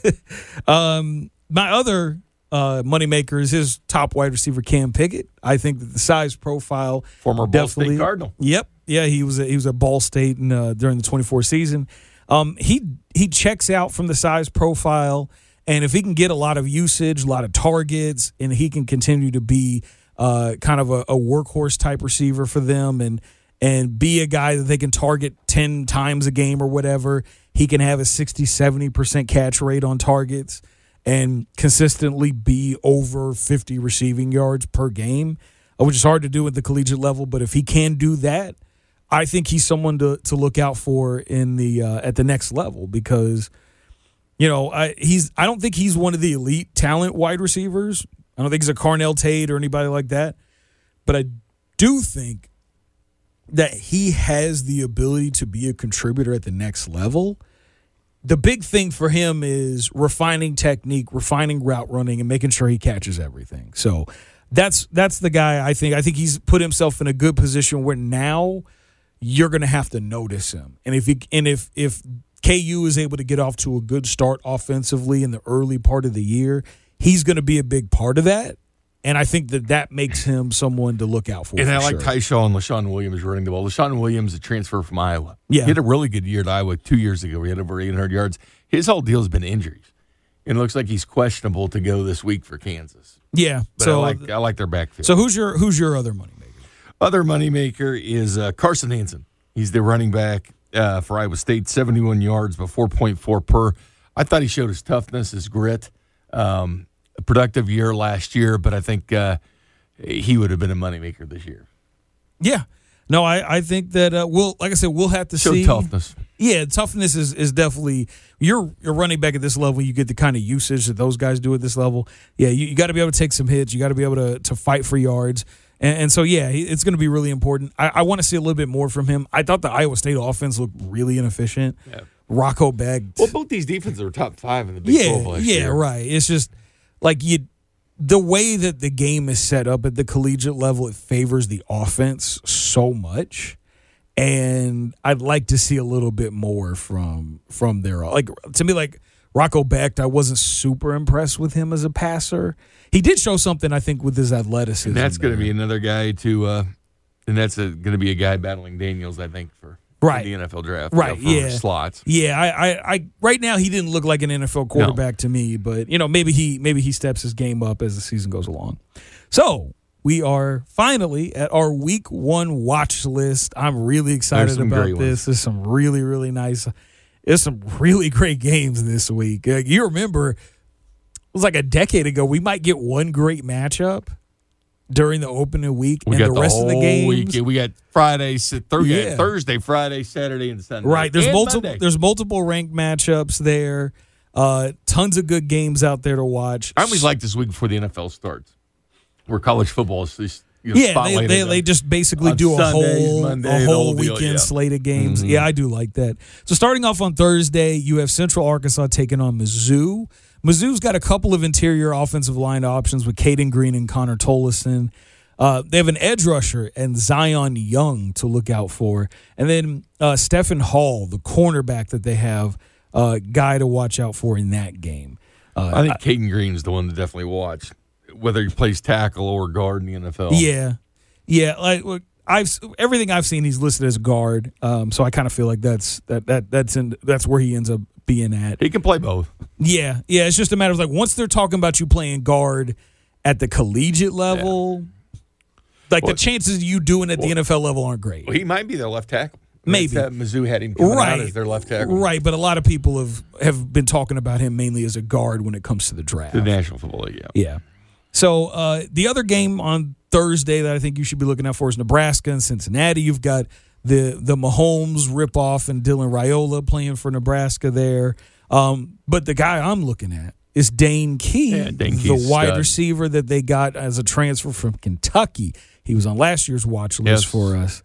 my other moneymaker is his top wide receiver Cam Pickett. I think that the size profile, former Ball State Cardinal. Yep. Yeah, he was at Ball State during the 24 season. He checks out from the size profile. And if he can get a lot of usage, a lot of targets, and he can continue to be kind of a workhorse type receiver for them, and and be a guy that they can target 10 times a game or whatever. He can have a 60-70% catch rate on targets and consistently be over 50 receiving yards per game, which is hard to do at the collegiate level. But if he can do that, I think he's someone to look out for in the at the next level because, I don't think he's one of the elite talent wide receivers. I don't think he's a Carnell Tate or anybody like that. But I do think that he has the ability to be a contributor at the next level. The big thing for him is refining technique, refining route running, and making sure he catches everything. So that's the guy I think. I think he's put himself in a good position where now you're going to have to notice him. And if KU is able to get off to a good start offensively in the early part of the year, he's going to be a big part of that. And I think that makes him someone to look out for. And I like sure. Tyshawn and LaShawn Williams running the ball. LaShawn Williams, a transfer from Iowa. Yeah. He had a really good year at Iowa 2 years ago. He had over 800 yards. His whole deal has been injuries. And it looks like he's questionable to go this week for Kansas. Yeah. But so I like their backfield. So who's your other moneymaker? Other moneymaker is Carson Hansen. He's the running back for Iowa State, 71 yards, but 4.4 per. I thought he showed his toughness, his grit. A productive year last year, but I think he would have been a moneymaker this year. Yeah. No, I think that we'll have to see. Toughness. Yeah, toughness is definitely you're running back at this level. You get the kind of usage that those guys do at this level. Yeah, you got to be able to take some hits. You got to be able to fight for yards. And so, yeah, it's going to be really important. I want to see a little bit more from him. I thought the Iowa State offense looked really inefficient. Yeah. Rocco Becht. Well, both these defenses are top 5 in the Big 12 last year. Yeah, right. It's just like the way that the game is set up at the collegiate level, it favors the offense so much. And I'd like to see a little bit more from there. Like to me, like Rocco Becht, I wasn't super impressed with him as a passer. He did show something, I think, with his athleticism. And that's going to be another guy and that's going to be a guy battling Daniels, I think, for the NFL draft. Right, for slots. Yeah, I right now he didn't look like an NFL quarterback to me, but maybe he steps his game up as the season goes along. So we are finally at our week 1 watch list. I'm really excited about this. There's some really, really nice. There's some really great games this week. You remember, it was like a decade ago. We might get one great matchup during the opening week, we and got the rest of the games. We got Thursday, Friday, Saturday, and Sunday. Right. There's multiple. Monday. There's multiple ranked matchups there. Tons of good games out there to watch. I always like this week before the NFL starts, where college football is just they just basically do Sundays, a whole weekend slate of games. Mm-hmm. Yeah, I do like that. So starting off on Thursday, you have Central Arkansas taking on Mizzou. Mizzou's got a couple of interior offensive line options with Caden Green and Connor Tollison. They have an edge rusher and Zion Young to look out for. And then Stephen Hall, the cornerback that they have, guy to watch out for in that game. I think Caden Green is the one to definitely watch, whether he plays tackle or guard in the NFL. Yeah. Like everything I've seen, he's listed as guard. So I kind of feel like that's where he ends up being at. He can play both. Yeah. It's just a matter of like once they're talking about you playing guard at the collegiate level, the chances of you doing it at the NFL level aren't great. Well, he might be their left tackle. Maybe Mizzou had him coming out as their left tackle. Right, but a lot of people have been talking about him mainly as a guard when it comes to the draft. The National Football League, yeah. So the other game on Thursday that I think you should be looking out for is Nebraska and Cincinnati. You've got the Mahomes ripoff and Dylan Raiola playing for Nebraska there. But the guy I'm looking at is Dane Key, the wide receiver that they got as a transfer from Kentucky. He was on last year's watch list for us.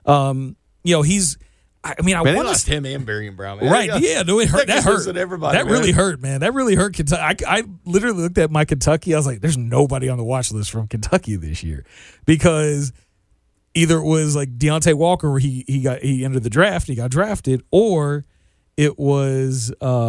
He's. I lost him and Barian Brown. Man. Right? Yeah, no, it hurt. That hurt. That really hurt, man. That really hurt Kentucky. I literally looked at my Kentucky. I was like, "There's nobody on the watch list from Kentucky this year," because either it was like Deontay Walker, where he entered the draft, he got drafted, or it was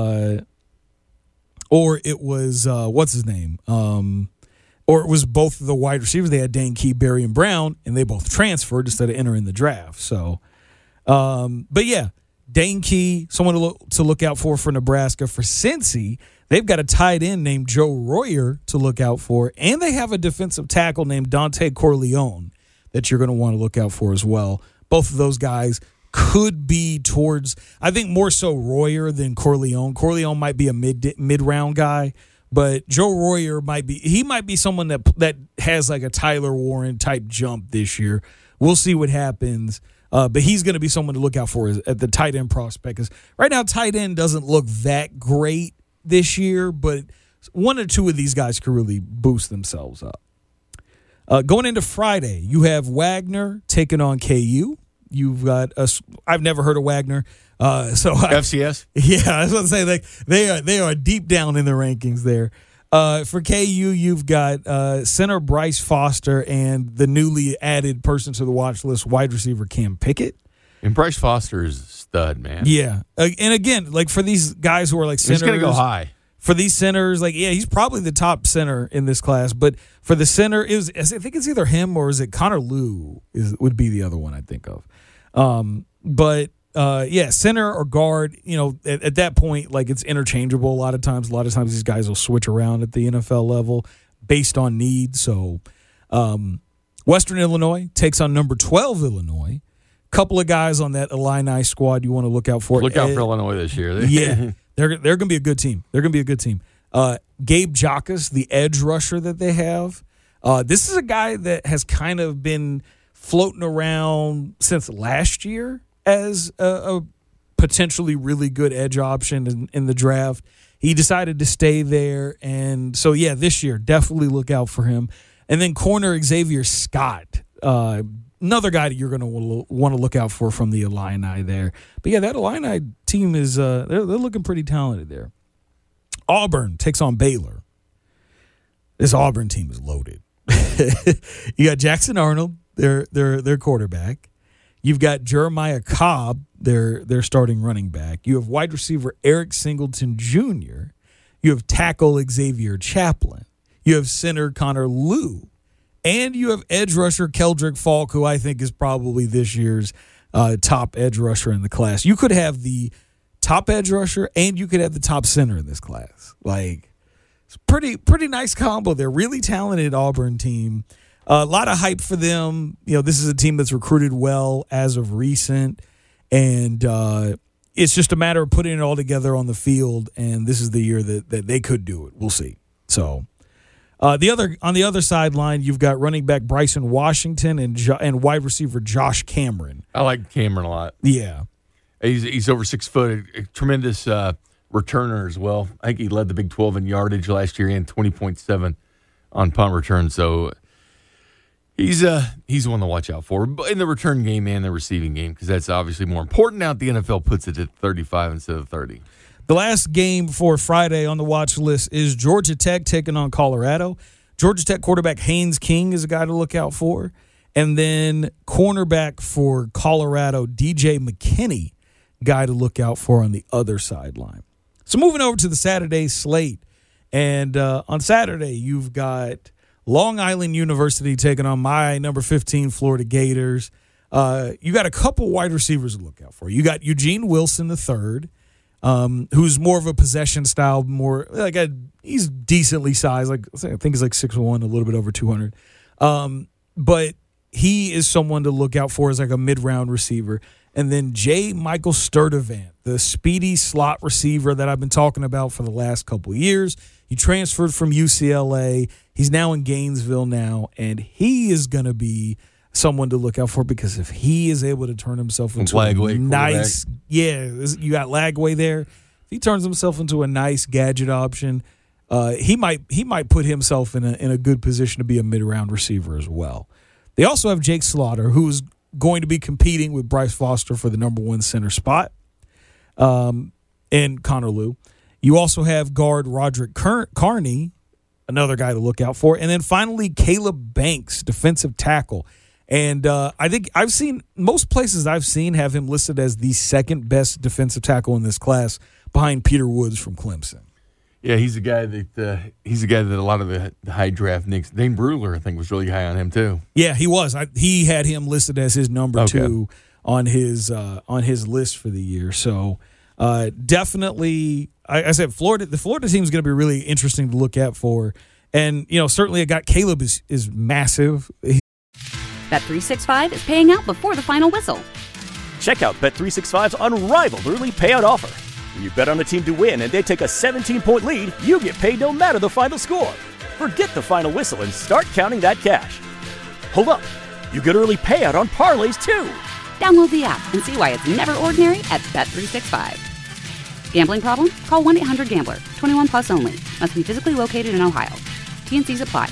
what's his name, or it was both of the wide receivers. They had Dane Key, Barian Brown, and they both transferred instead of entering the draft. So. But yeah, Dane Key, someone to look out for Nebraska. For Cincy, they've got a tight end named Joe Royer to look out for, and they have a defensive tackle named Dante Corleone that you're going to want to look out for as well. both of those guys could be towards, I think more so Royer than Corleone. Corleone might be a mid-round guy, but Joe Royer might be someone that has like a Tyler Warren type jump this year. We'll see what happens. But he's going to be someone to look out for at the tight end prospect. Because right now, tight end doesn't look that great this year, but one or two of these guys could really boost themselves up. Going into Friday, you have Wagner taking on KU. You've got I've never heard of Wagner. FCS? Yeah, I was going to say they are deep down in the rankings there. For KU, you've got center Bryce Foster and the newly added person to the watch list, wide receiver Cam Pickett. And Bryce Foster is a stud, man. Yeah. And again, like for these guys who are like centers. He's going to go high. For these centers, like, yeah, he's probably the top center in this class. But for the center, I think it's either him or is it Connor Liu would be the other one I think of. Yeah, center or guard, at that point, like it's interchangeable a lot of times. A lot of times these guys will switch around at the NFL level based on need. So Western Illinois takes on number 12 Illinois. Couple of guys on that Illini squad you want to look out for. Look out for Illinois this year. Yeah, they're going to be a good team. They're going to be a good team. Gabe Jacas, the edge rusher that they have. This is a guy that has kind of been floating around since last year as a potentially really good edge option in the draft. He decided to stay there. And so, yeah, this year, definitely look out for him. And then corner Xavier Scott, another guy that you're going to want to look out for from the Illini there. But, yeah, that Illini team is they're looking pretty talented there. Auburn takes on Baylor. This Auburn team is loaded. You got Jackson Arnold, their quarterback. You've got Jeremiah Cobb, their starting running back. You have wide receiver Eric Singleton Jr. You have tackle Xavier Chaplin. You have center Connor Liu. And you have edge rusher Keldrick Falk, who I think is probably this year's top edge rusher in the class. You could have the top edge rusher and you could have the top center in this class. Like, it's pretty nice combo. They're really talented Auburn team. A lot of hype for them. This is a team that's recruited well as of recent, and it's just a matter of putting it all together on the field, and this is the year that they could do it. We'll see. So on the other sideline, you've got running back Bryson Washington and wide receiver Josh Cameron. I like Cameron a lot. Yeah. He's over 6 foot, a tremendous returner as well. I think he led the Big 12 in yardage last year and 20.7 on punt return, so He's one to watch out for in the return game and the receiving game because that's obviously more important now that the NFL puts it at 35 instead of 30. The last game for Friday on the watch list is Georgia Tech taking on Colorado. Georgia Tech quarterback Haynes King is a guy to look out for. And then cornerback for Colorado, DJ McKinney, guy to look out for on the other sideline. So moving over to the Saturday slate. And on Saturday, you've got Long Island University taking on my number 15 Florida Gators. You got a couple wide receivers to look out for. You got Eugene Wilson III, who's more of a possession style, he's decently sized. I think he's like 6'1", a little bit over 200. But he is someone to look out for as like a mid-round receiver. And then J. Michael Sturdivant, the speedy slot receiver that I've been talking about for the last couple of years. He transferred from UCLA. He's now in Gainesville now, and he is going to be someone to look out for because if he is able to turn himself into a nice – yeah, you got Lagway there. If he turns himself into a nice gadget option, he might put himself in a good position to be a mid-round receiver as well. They also have Jake Slaughter, who's going to be competing with Bryce Foster for the number 1 center spot, and Connor Liu. You also have guard Roderick Carney, another guy to look out for. And then finally, Caleb Banks, defensive tackle. And I think I've seen most places I've seen have him listed as the second best defensive tackle in this class behind Peter Woods from Clemson. Yeah, he's a guy that a lot of the high draft nicks. Dane Brugler, I think, was really high on him too. Yeah, he was. He had him listed as his number 2 on his list for the year. So definitely, I said the Florida team is going to be really interesting to look at for. And certainly a guy Caleb is massive. Bet365 is paying out before the final whistle. Check out Bet365's unrivaled early payout offer. When you bet on a team to win and they take a 17-point lead, you get paid no matter the final score. Forget the final whistle and start counting that cash. Hold up. You get early payout on parlays, too. Download the app and see why it's never ordinary at Bet365. Gambling problem? Call 1-800-GAMBLER. 21 plus only. Must be physically located in Ohio. T&Cs apply.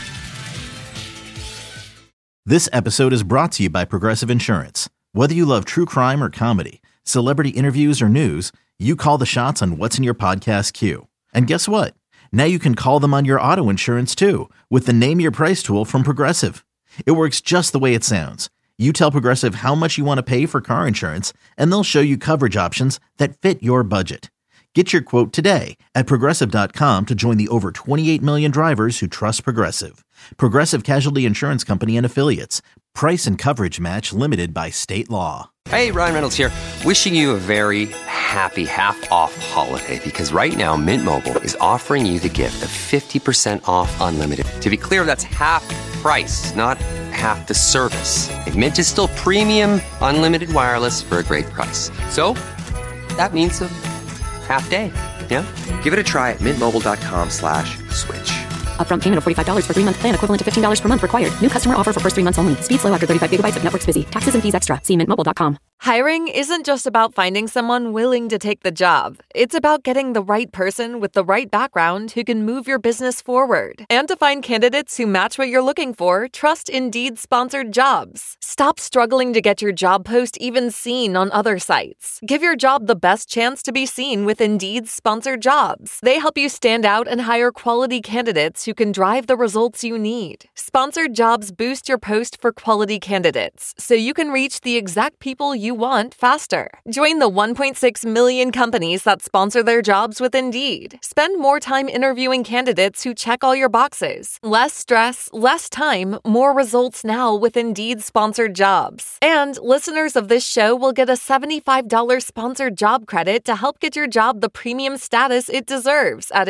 This episode is brought to you by Progressive Insurance. Whether you love true crime or comedy, celebrity interviews or news, you call the shots on what's in your podcast queue. And guess what? Now you can call them on your auto insurance too with the Name Your Price tool from Progressive. It works just the way it sounds. You tell Progressive how much you want to pay for car insurance, and they'll show you coverage options that fit your budget. Get your quote today at Progressive.com to join the over 28 million drivers who trust Progressive. Progressive Casualty Insurance Company and Affiliates. Price and coverage match limited by state law. Hey, Ryan Reynolds here. Wishing you a very happy half-off holiday because right now Mint Mobile is offering you the gift of 50% off unlimited. To be clear, that's half price, not half the service. And Mint is still premium unlimited wireless for a great price. So that means a half day. Yeah? Give it a try at mintmobile.com/switch. Upfront payment of $45 for 3-month plan equivalent to $15 per month required. New customer offer for first 3 months only. Speed slow after 35 gigabytes if network's busy. Taxes and fees extra. See mintmobile.com. Hiring isn't just about finding someone willing to take the job. It's about getting the right person with the right background who can move your business forward. And to find candidates who match what you're looking for, trust Indeed-sponsored jobs. Stop struggling to get your job post even seen on other sites. Give your job the best chance to be seen with Indeed-sponsored jobs. They help you stand out and hire quality candidates who can drive the results you need. Sponsored jobs boost your post for quality candidates, so you can reach the exact people you want faster. Join the 1.6 million companies that sponsor their jobs with Indeed. Spend more time interviewing candidates who check all your boxes. Less stress, less time, more results now with Indeed-sponsored jobs. And listeners of this show will get a $75 sponsored job credit to help get your job the premium status it deserves at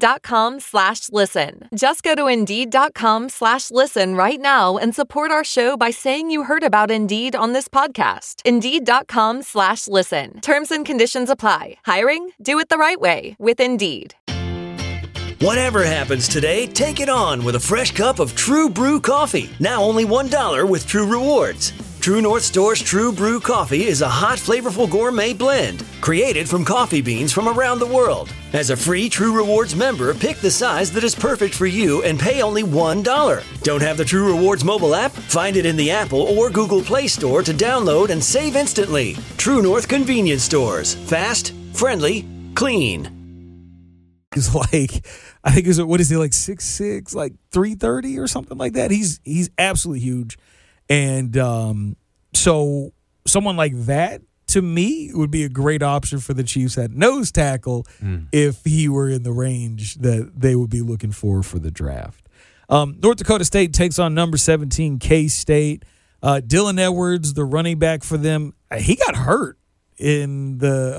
Indeed.com/listen. Just go to Indeed.com/listen right now and support our show by saying you heard about Indeed on this podcast. Indeed.com/listen. Terms and conditions apply. Hiring? Do it the right way with Indeed. Whatever happens today, take it on with a fresh cup of True Brew coffee. Now only $1 with True Rewards. True North Store's True Brew coffee is a hot, flavorful gourmet blend created from coffee beans from around the world. As a free True Rewards member, pick the size that is perfect for you and pay only $1. Don't have the True Rewards mobile app? Find it in the Apple or Google Play Store to download and save instantly. True North Convenience Stores. Fast, friendly, clean. He's like, I think he's, what is he, like 6'6", like 330 or something like that? He's absolutely huge. And so someone like that, to me, would be a great option for the Chiefs at nose tackle if he were in the range that they would be looking for the draft. North Dakota State takes on number 17 K-State. Dylan Edwards, the running back for them, he got hurt in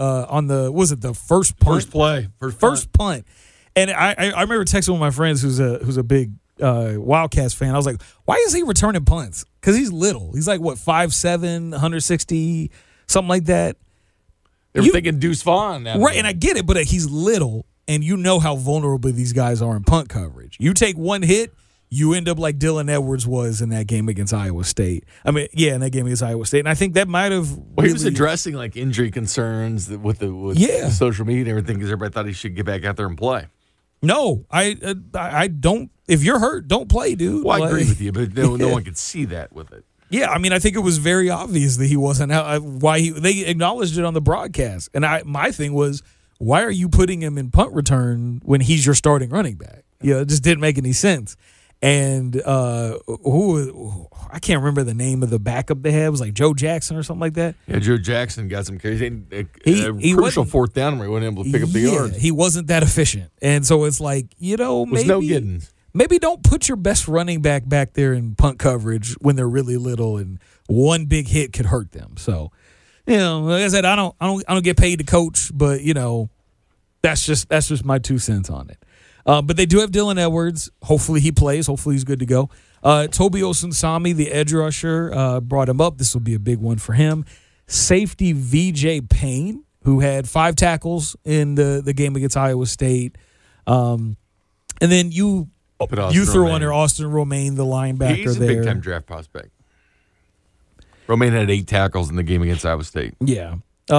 the first punt? First punt. And I remember texting one of my friends who's a big Wildcats fan. I was like, why is he returning punts? Because he's little. He's like, what, 5'7", 160, something like that. They were thinking Deuce Vaughn. Right, and I get it, but he's little, and you know how vulnerable these guys are in punt coverage. You take one hit, you end up like Dylan Edwards was in that game against Iowa State. I mean, yeah, in that game against Iowa State. And I think that might have he was addressing like injury concerns with the social media and everything because everybody thought he should get back out there and play. No, I don't. If you're hurt, don't play, dude. Well, I agree with you, but no one could see that with it. Yeah, I mean, I think it was very obvious that he wasn't. They acknowledged it on the broadcast, and my thing was, why are you putting him in punt return when he's your starting running back? Yeah, it just didn't make any sense. And I can't remember the name of the backup they had. It was like Joe Jackson or something like that. Yeah, Joe Jackson got some crazy. He crucial fourth down where he wasn't able to pick up the yards. He wasn't that efficient. And so it's like, maybe, no getting. Maybe don't put your best running back there in punt coverage when they're really little and one big hit could hurt them. So, like I said, I don't get paid to coach, but that's just my 2 cents on it. But they do have Dylan Edwards. Hopefully he plays. Hopefully he's good to go. Tobi Osunsami, the edge rusher, brought him up. This will be a big one for him. Safety VJ Payne, who had 5 tackles in the game against Iowa State. And then you threw on there Austin Romaine, the linebacker. He's a there. big-time draft prospect. Romaine had 8 tackles in the game against Iowa State. Yeah.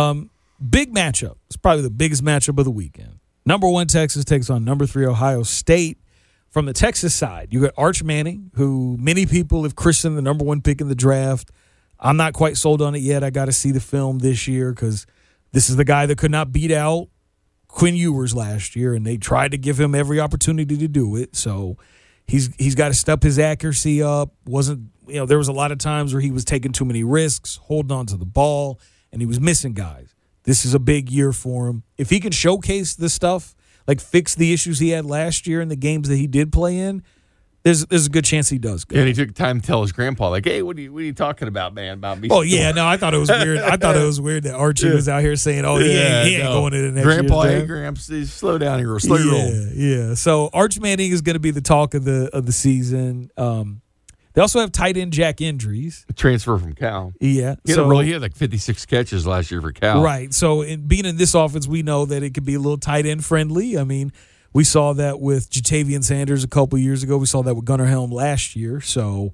Big matchup. It's probably the biggest matchup of the weekend. Number 1 Texas takes on number 3 Ohio State. From the Texas side, you got Arch Manning, who many people have christened the number 1 pick in the draft. I'm not quite sold on it yet. I got to see the film this year because this is the guy that could not beat out Quinn Ewers last year, and they tried to give him every opportunity to do it. So he's got to step his accuracy up. There was a lot of times where he was taking too many risks, holding on to the ball, and he was missing guys. This is a big year for him. If he can showcase this stuff, like fix the issues he had last year in the games that he did play in, there's a good chance he does good. And he took time to tell his grandpa, like, hey, what are you talking about, man, about me? Oh, yeah, no, I thought it was weird. I thought it was weird that Archie was out here saying, he ain't going to the next Grandpa, year's hey, Gramps, slow down here, slow your roll. Yeah. So Arch Manning is going to be the talk of the season. They also have tight end Jack Indries. Transfer from Cal. Yeah. He had like 56 catches last year for Cal. Right. So being in this offense, we know that it could be a little tight end friendly. I mean, we saw that with Jatavian Sanders a couple years ago. We saw that with Gunnar Helm last year. So,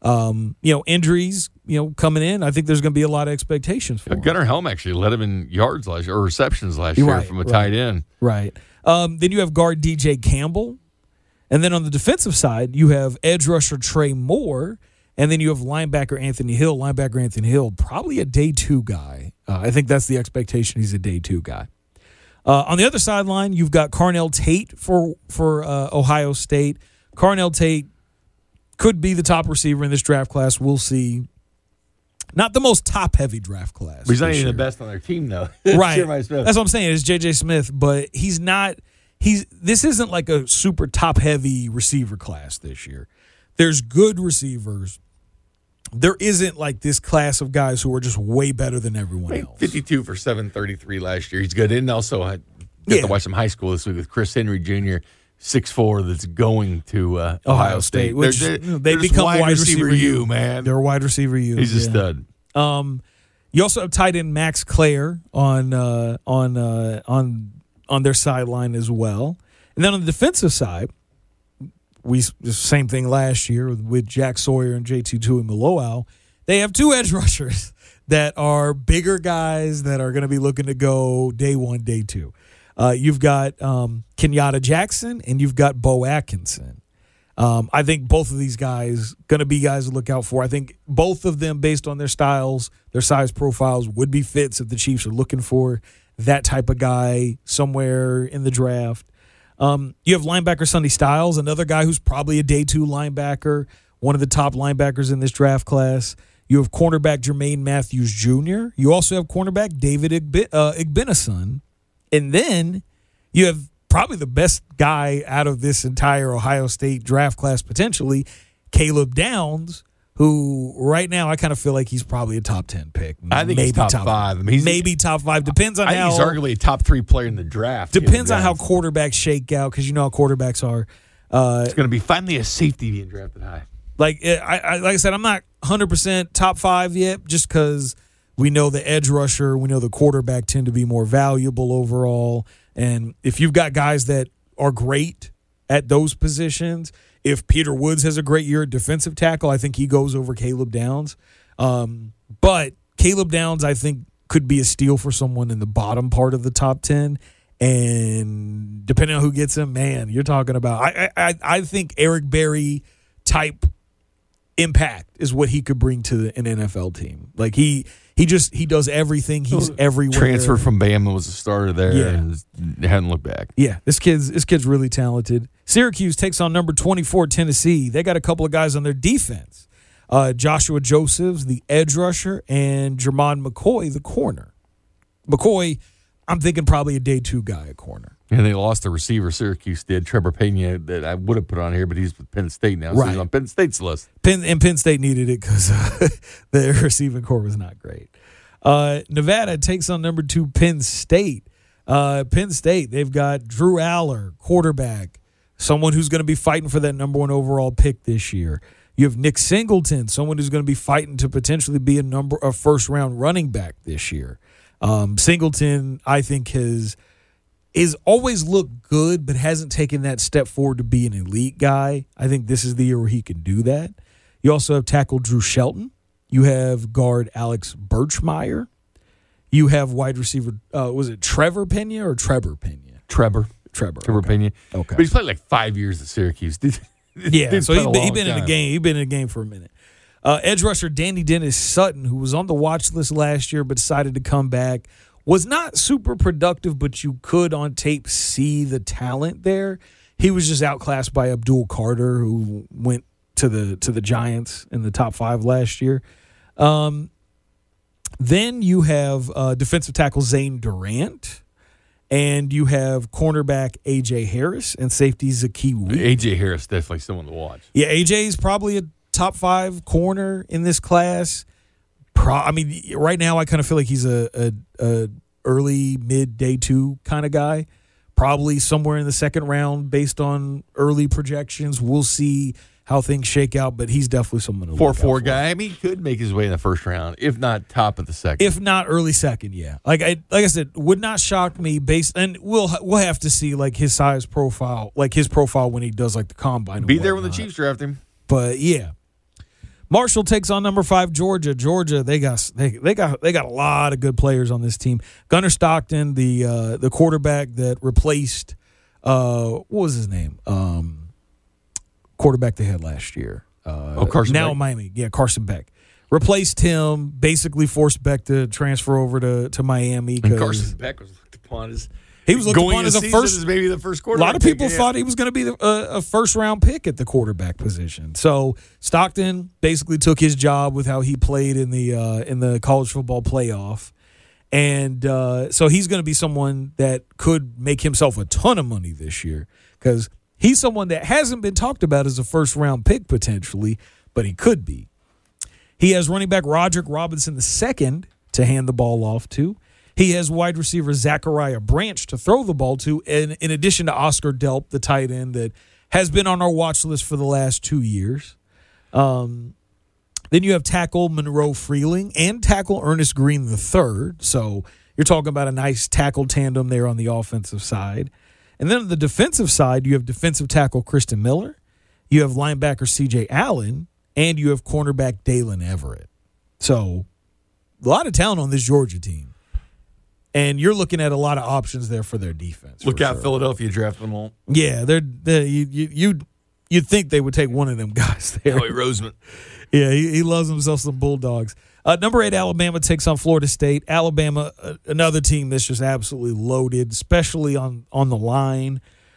Indries, coming in, I think there's going to be a lot of expectations for him. Gunnar Helm actually led him in yards last year, or receptions last year from a tight end. Right. Then you have guard DJ Campbell. And then on the defensive side, you have edge rusher Trey Moore, and then you have linebacker Anthony Hill. Linebacker Anthony Hill, probably a day 2 guy. I think that's the expectation. He's a day 2 guy. On the other sideline, you've got Carnell Tate for Ohio State. Carnell Tate could be the top receiver in this draft class. We'll see. Not the most top-heavy draft class. But he's not even the best on their team, though. Right. That's what I'm saying. It's J.J. Smith, but he's not – this isn't like a super top-heavy receiver class this year. There's good receivers. There isn't like this class of guys who are just way better than everyone else. 52 for 733 last year. He's good. And also I got to watch some high school this week with Chris Henry Jr., 6'4", that's going to Ohio State. Which they become wide receiver U, man. They're wide receiver U. He's a stud. You also have tight end Max Clare on their sideline as well. And then on the defensive side, the same thing last year with Jack Sawyer and JT Tuimoloau. They have 2 edge rushers that are bigger guys that are going to be looking to go day 1, day 2. You've got Kenyatta Jackson and you've got Bo Atkinson. I think both of these guys going to be guys to look out for. I think both of them, based on their styles, their size profiles, would be fits if the Chiefs are looking for that type of guy somewhere in the draft. You have linebacker Sonny Styles, another guy who's probably a day 2 linebacker, one of the top linebackers in this draft class. You have cornerback Jermaine Matthews Jr. You also have cornerback David Igbenison. And then you have probably the best guy out of this entire Ohio State draft class potentially, Caleb Downs, who right now I kind of feel like he's probably a top 10 pick. I think he's top 5. Maybe top 5. Depends on how. He's arguably a top 3 player in the draft. Depends on how quarterbacks shake out, because you know how quarterbacks are. It's going to be finally a safety being drafted high. Like I said, I'm not 100% top 5 yet, just because we know the edge rusher, we know the quarterback tend to be more valuable overall. And if you've got guys that are great at those positions, if Peter Woods has a great year at defensive tackle, I think he goes over Caleb Downs. But Caleb Downs, I think, could be a steal for someone in the bottom part of the top 10. And depending on who gets him, man, you're talking about I think Eric Berry type impact is what he could bring to an NFL team. Like he does everything. He's everywhere. Transfer from Bama was a starter there and hadn't looked back. Yeah, this kid's really talented. Syracuse takes on number 24 Tennessee. They got a couple of guys on their defense. Joshua Josephs, the edge rusher, and Jermon McCoy, the corner. McCoy, I'm thinking probably a day 2 guy at corner. And they lost the receiver, Syracuse did, Trevor Pena, that I would have put on here, but he's with Penn State now. So he's on Penn State's list. Penn State needed it because their receiving core was not great. Nevada takes on number 2 Penn State. Penn State, they've got Drew Aller, quarterback, someone who's going to be fighting for that number 1 overall pick this year. You have Nick Singleton, someone who's going to be fighting to potentially be a first-round running back this year. Singleton, I think, is always looked good, but hasn't taken that step forward to be an elite guy. I think this is the year where he can do that. You also have tackle Drew Shelton. You have guard Alex Birchmeier. You have wide receiver, was it Trevor Pena or Trevor Pena? Trevor okay. Pena. Okay. But he's played like 5 years at Syracuse. Yeah, so he's been in the game. He's been in the game for a minute. Edge rusher Danny Dennis Sutton, who was on the watch list last year but decided to come back, was not super productive, but you could on tape see the talent there. He was just outclassed by Abdul Carter, who went to the Giants in the top 5 last year. Then you have defensive tackle Zane Durant, and you have cornerback A.J. Harris and safety Zakee Wheat. A.J. Harris definitely someone to watch. Yeah, A.J. is probably a top 5 corner in this class. Right now I kind of feel like he's a early, mid, day 2 kind of guy. Probably somewhere in the second round based on early projections. We'll see how things shake out, but he's definitely someone to look out for. 4-4 guy. I mean, he could make his way in the first round, if not top of the second. If not early second, yeah. Like I said, would not shock me and we'll have to see like his size profile, like his profile when he does like the combine. Be there when the Chiefs draft him. But yeah. Marshall takes on number 5 Georgia. Georgia, they got a lot of good players on this team. Gunnar Stockton, the quarterback that replaced what was his name? Quarterback they had last year. Carson now Beck. in Miami. Yeah, Carson Beck. Replaced him, basically forced Beck to transfer over to Miami. And Carson Beck was looked upon as he was looked upon as maybe the first quarterback. A lot of people thought he was going to be a first-round pick at the quarterback position. So Stockton basically took his job with how he played in the college football playoff. And so he's going to be someone that could make himself a ton of money this year because he's someone that hasn't been talked about as a first-round pick potentially, but he could be. He has running back Roderick Robinson II to hand the ball off to. He has wide receiver Zachariah Branch to throw the ball to, and in addition to Oscar Delp, the tight end that has been on our watch list for the last 2 years. Then you have tackle Monroe Freeling and tackle Ernest Green III. So you're talking about a nice tackle tandem there on the offensive side. And then on the defensive side, you have defensive tackle Kristen Miller, you have linebacker C.J. Allen, and you have cornerback Dalen Everett. So a lot of talent on this Georgia team. And you're looking at a lot of options there for their defense. Look out, Philadelphia drafted them all. Yeah, you'd think they would take one of them guys there. Howie Roseman. Yeah, he loves himself some Bulldogs. Number 8, Alabama takes on Florida State. Alabama, another team that's just absolutely loaded, especially on the line.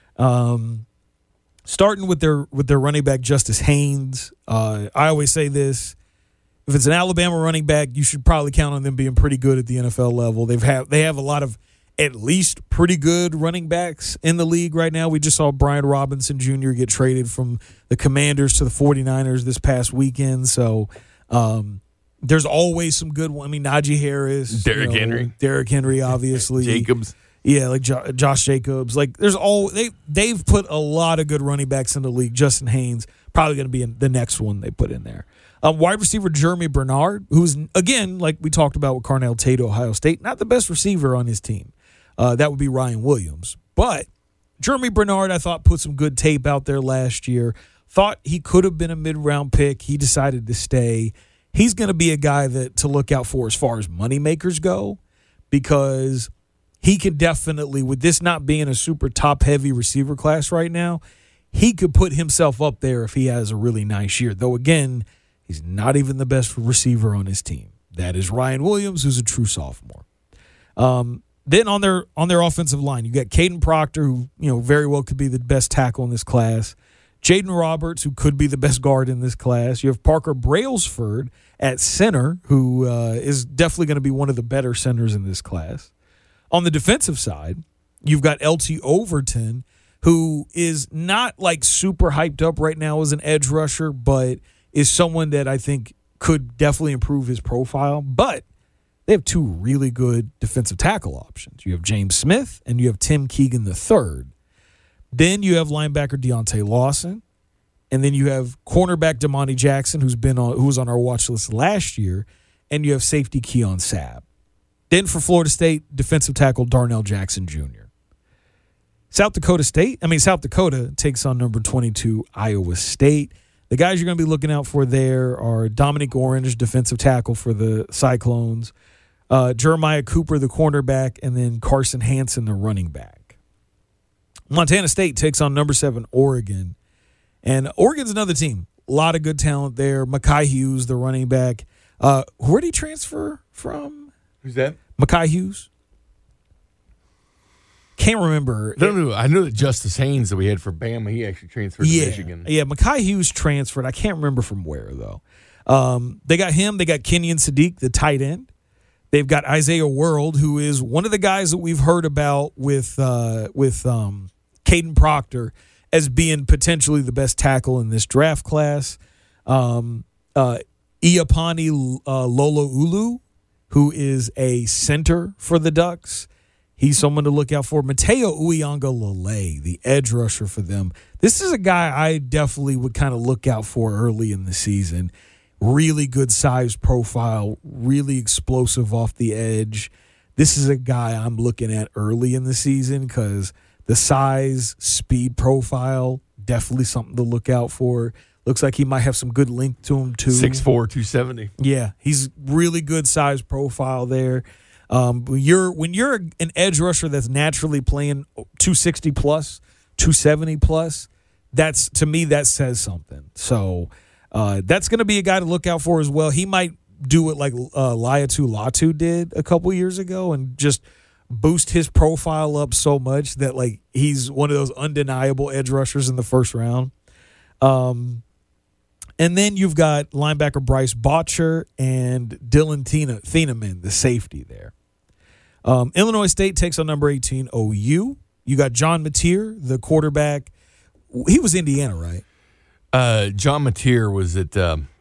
Starting with their running back Justice Haynes. I always say this: if it's an Alabama running back, you should probably count on them being pretty good at the NFL level. They have a lot of at least pretty good running backs in the league right now. We just saw Brian Robinson Jr. get traded from the Commanders to the 49ers this past weekend. So there's always some good ones. I mean, Najee Harris. Derrick Henry, obviously. Jacobs. Yeah, like Josh Jacobs. Like they've put a lot of good running backs in the league. Justin Haynes probably going to be the next one they put in there. Wide receiver Jeremy Bernard, who's, again, like we talked about with Carnell Tate, Ohio State, not the best receiver on his team. That would be Ryan Williams. But Jeremy Bernard, I thought, put some good tape out there last year. Thought he could have been a mid-round pick. He decided to stay. He's going to be a guy to look out for as far as moneymakers go, because he could definitely, with this not being a super top-heavy receiver class right now, he could put himself up there if he has a really nice year. Though, again, he's not even the best receiver on his team. That is Ryan Williams, who's a true sophomore. Then on their offensive line, you got Caden Proctor, who very well could be the best tackle in this class. Jaden Roberts, who could be the best guard in this class. You have Parker Brailsford at center, who is definitely going to be one of the better centers in this class. On the defensive side, you've got LT Overton, who is not like super hyped up right now as an edge rusher, but is someone that I think could definitely improve his profile. But they have 2 really good defensive tackle options. You have James Smith and you have Tim Keegan III. Then you have linebacker Deontay Lawson. And then you have cornerback Damani Jackson, who was on our watch list last year, and you have safety Keon Sabb. Then for Florida State, defensive tackle Darnell Jackson Jr. South Dakota takes on number 22 Iowa State. The guys you're going to be looking out for there are Dominic Orange, defensive tackle for the Cyclones, Jeremiah Cooper, the cornerback, and then Carson Hansen, the running back. Montana State takes on number 7 Oregon. And Oregon's another team. A lot of good talent there. Mekhi Hughes, the running back. Where did he transfer from? Who's that? Mekhi Hughes. Can't remember. I know that Justice Haynes that we had for Bama, he actually transferred to Michigan. Yeah, Mekhi Hughes transferred. I can't remember from where, though. They got him. They got Kenyon Sadiq, the tight end. They've got Isaiah World, who is one of the guys that we've heard about with Caden Proctor as being potentially the best tackle in this draft class. Iapani Loloulu, who is a center for the Ducks. He's someone to look out for. Mateo Uyanga-Lele, the edge rusher for them. This is a guy I definitely would kind of look out for early in the season. Really good size profile, really explosive off the edge. This is a guy I'm looking at early in the season because the size, speed profile, definitely something to look out for. Looks like he might have some good length to him, too. 6'4", 270. Yeah, he's really good size profile there. When you're an edge rusher that's naturally playing 260 plus, 270 plus, to me that says something. So that's going to be a guy to look out for as well. He might do it like Laiatu Latu did a couple years ago and just boost his profile up so much that like he's one of those undeniable edge rushers in the first round. And then you've got linebacker Bryce Botcher and Dylan Thieneman, the safety there. Illinois State takes on number 18 OU. You got John Mateer, the quarterback. He was Indiana, right? John Mateer was at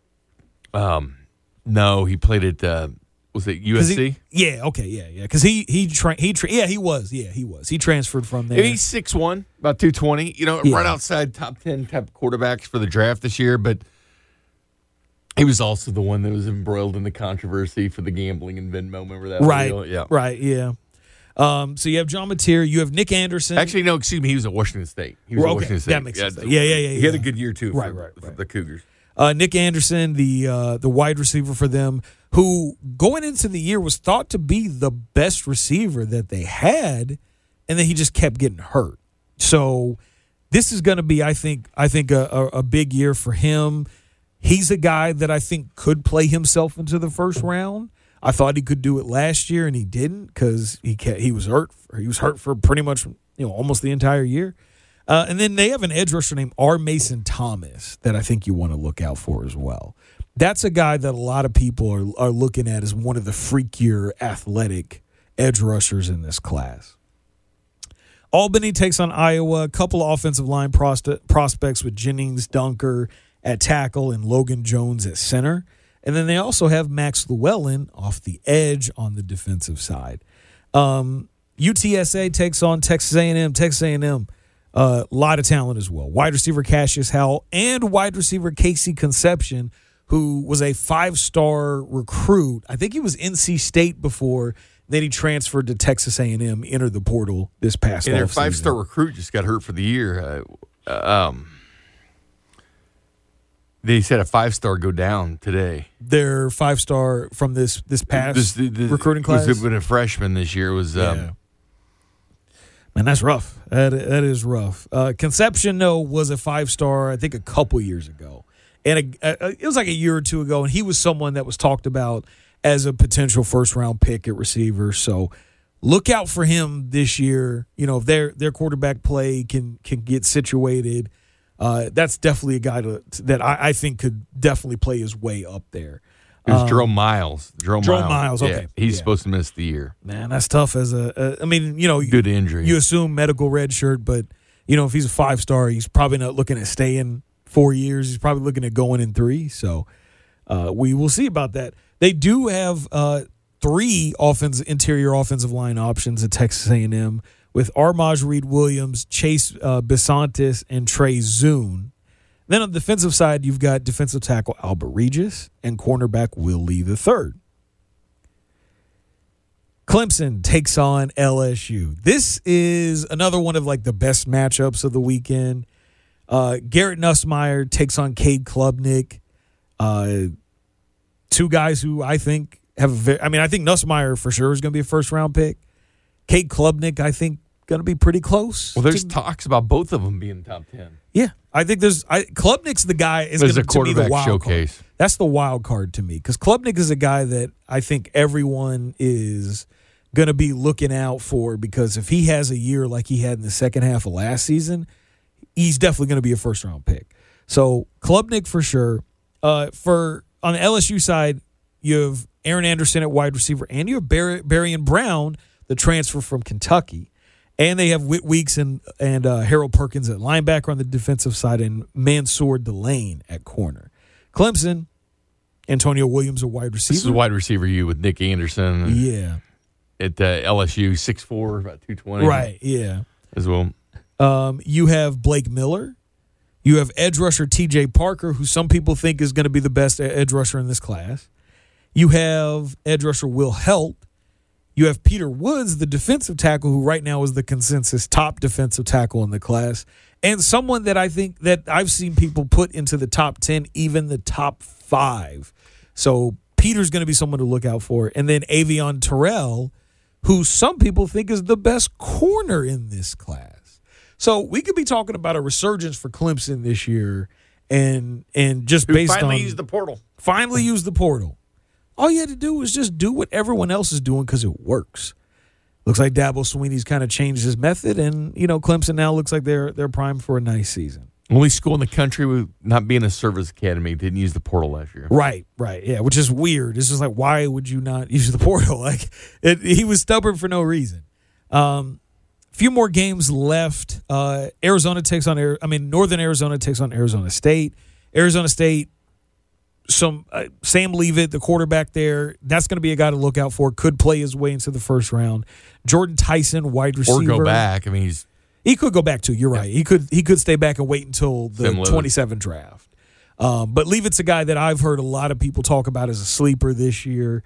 no, he played at was it USC? Because he was. He transferred from there. He's 6'1", about 220. Right outside top 10 type of quarterbacks for the draft this year, but he was also the one that was embroiled in the controversy for the gambling and Venmo. Remember that? Right. Deal? Yeah. Right. Yeah. So you have John Mateer. You have Nick Anderson. Actually, no. Excuse me. He was at Washington State. He was at Washington State. That makes sense. He had a good year too. Right. For the Cougars. Nick Anderson, the wide receiver for them, who going into the year was thought to be the best receiver that they had, and then he just kept getting hurt. So this is going to be, I think a big year for him. He's a guy that I think could play himself into the first round. I thought he could do it last year, and he didn't because he was hurt. He was hurt for pretty much almost the entire year. And then they have an edge rusher named R. Mason Thomas that I think you want to look out for as well. That's a guy that a lot of people are looking at as one of the freakier athletic edge rushers in this class. Albany takes on Iowa. A couple of offensive line prospects with Jennings Dunker at tackle and Logan Jones at center. And then they also have Max Llewellyn off the edge on the defensive side. UTSA takes on Texas A&M. Texas A&M, a lot of talent as well. Wide receiver Cassius Howell and wide receiver Casey Conception, who was a 5-star recruit. I think he was NC State before. Then he transferred to Texas A&M, entered the portal this past offseason. Their 5-star recruit just got hurt for the year. They said a 5-star go down today. Their 5-star from this past recruiting class? Was a freshman this year. Was Man, that's rough. That is rough. Conception, though, was a 5-star, I think, a couple years ago. And it was like a year or two ago, and he was someone that was talked about as a potential first-round pick at receiver. So look out for him this year. If their quarterback play can get situated, that's definitely a guy that I think could definitely play his way up there. It was Jerome Miles. Jerome Miles, okay. Yeah, he's supposed to miss the year. Man, that's tough good injury. You assume medical red shirt, but, if he's a 5-star, he's probably not looking at staying 4 years. He's probably looking at going in 3. So we will see about that. They do have 3 interior offensive line options at Texas A&M with Armaj Reed Williams, Chase Besantis, and Trey Zune. Then on the defensive side, you've got defensive tackle Albert Regis and cornerback Will Lee III. Clemson takes on LSU. This is another one of like the best matchups of the weekend. Garrett Nussmeier takes on Cade Klubnik. Two guys who I think have I think Nussmeier for sure is going to be a first-round pick. Cade Klubnik, I think, going to be pretty close. Well, there's talks about both of them being top 10. Yeah, I think Klubnik's the guy is going to be the wild showcase. Card. That's the wild card to me because Klubnik is a guy that I think everyone is going to be looking out for because if he has a year like he had in the second half of last season, he's definitely going to be a first-round pick. So Klubnik for sure. On the LSU side, you have Aaron Anderson at wide receiver, and you have Barian Brown, the transfer from Kentucky. And they have Whit Weeks and Harold Perkins at linebacker on the defensive side and Mansour Delane at corner. Clemson, Antonio Williams a wide receiver. This is wide receiver U with Nick Anderson. Yeah. At LSU, 6'4", about 220. Right, yeah. As well. You have Blake Miller. You have edge rusher T.J. Parker, who some people think is going to be the best edge rusher in this class. You have edge rusher Will Helt. You have Peter Woods, the defensive tackle, who right now is the consensus top defensive tackle in the class, and someone that I think that I've seen people put into the top 10, even the top 5. So Peter's going to be someone to look out for. And then Avion Terrell, who some people think is the best corner in this class. So we could be talking about a resurgence for Clemson this year and just based on finally used the portal. Finally used the portal. All you had to do was just do what everyone else is doing because it works. Looks like Dabo Swinney's kind of changed his method, and Clemson now looks like they're primed for a nice season. Only school in the country with not being a service academy didn't use the portal last year. Right, yeah, which is weird. It's just like, why would you not use the portal? Like, he was stubborn for no reason. Few more games left. Northern Arizona takes on Arizona State. Arizona State. Sam Leavitt, the quarterback there, that's going to be a guy to look out for. Could play his way into the first round. Jordan Tyson, wide receiver, or go back. I mean, he could go back too. You're right. He could stay back and wait until the 27 draft. But Leavitt's a guy that I've heard a lot of people talk about as a sleeper this year.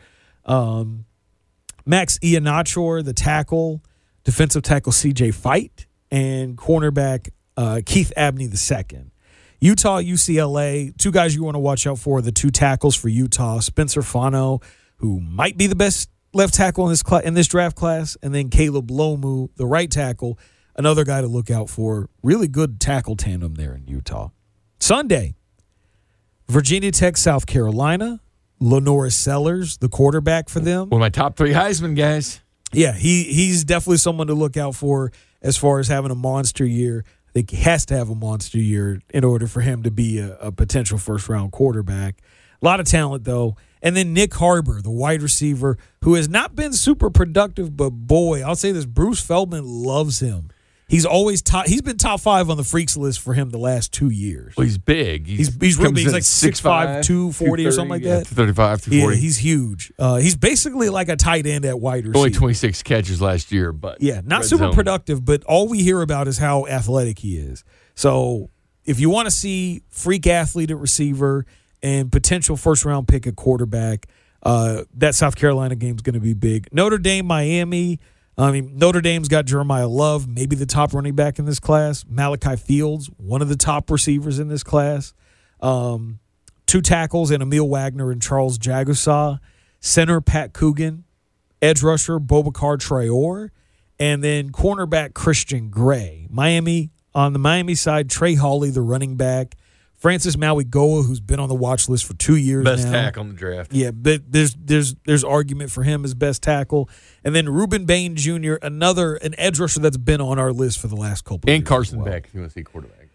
Max Ianachor, the tackle, defensive tackle C.J. Fight, and cornerback Keith Abney II. Utah, UCLA, two guys you want to watch out for, the two tackles for Utah, Spencer Fano, who might be the best left tackle in this draft class, and then Caleb Lomu, the right tackle, another guy to look out for. Really good tackle tandem there in Utah. Sunday, Virginia Tech, South Carolina, Lenora Sellers, the quarterback for them. One of my top 3 Heisman guys. Yeah, he's definitely someone to look out for as far as having a monster year. I think he has to have a monster year in order for him to be a potential first-round quarterback. A lot of talent, though. And then Nick Harbor, the wide receiver, who has not been super productive, but boy, I'll say this, Bruce Feldman loves him. He's always he's been top 5 on the freaks list for him the last 2 years. Well, he's big. He's real big. He's like 6'5", 240 or something like that. 235, 240. Yeah, he's huge. He's basically like a tight end at wide receiver. Only 26 catches last year, but yeah, not super productive, but all we hear about is how athletic he is. So if you want to see freak athlete at receiver and potential first-round pick at quarterback, that South Carolina game is going to be big. Notre Dame, Miami. Notre Dame's got Jeremiah Love, maybe the top running back in this class. Malachi Fields, one of the top receivers in this class. 2 tackles, and Emil Wagner and Charles Jagusa. Center, Pat Coogan. Edge rusher, Bobakar Traore. And then cornerback, Christian Gray. Miami, on the Miami side, Trey Hawley, the running back. Francis Mauigoa, who's been on the watch list for 2 years best now. Best tackle in the draft. Yeah, but there's argument for him as best tackle. And then Ruben Bain Jr., an edge rusher that's been on our list for the last couple of years. And Carson Beck, if you want to see quarterback.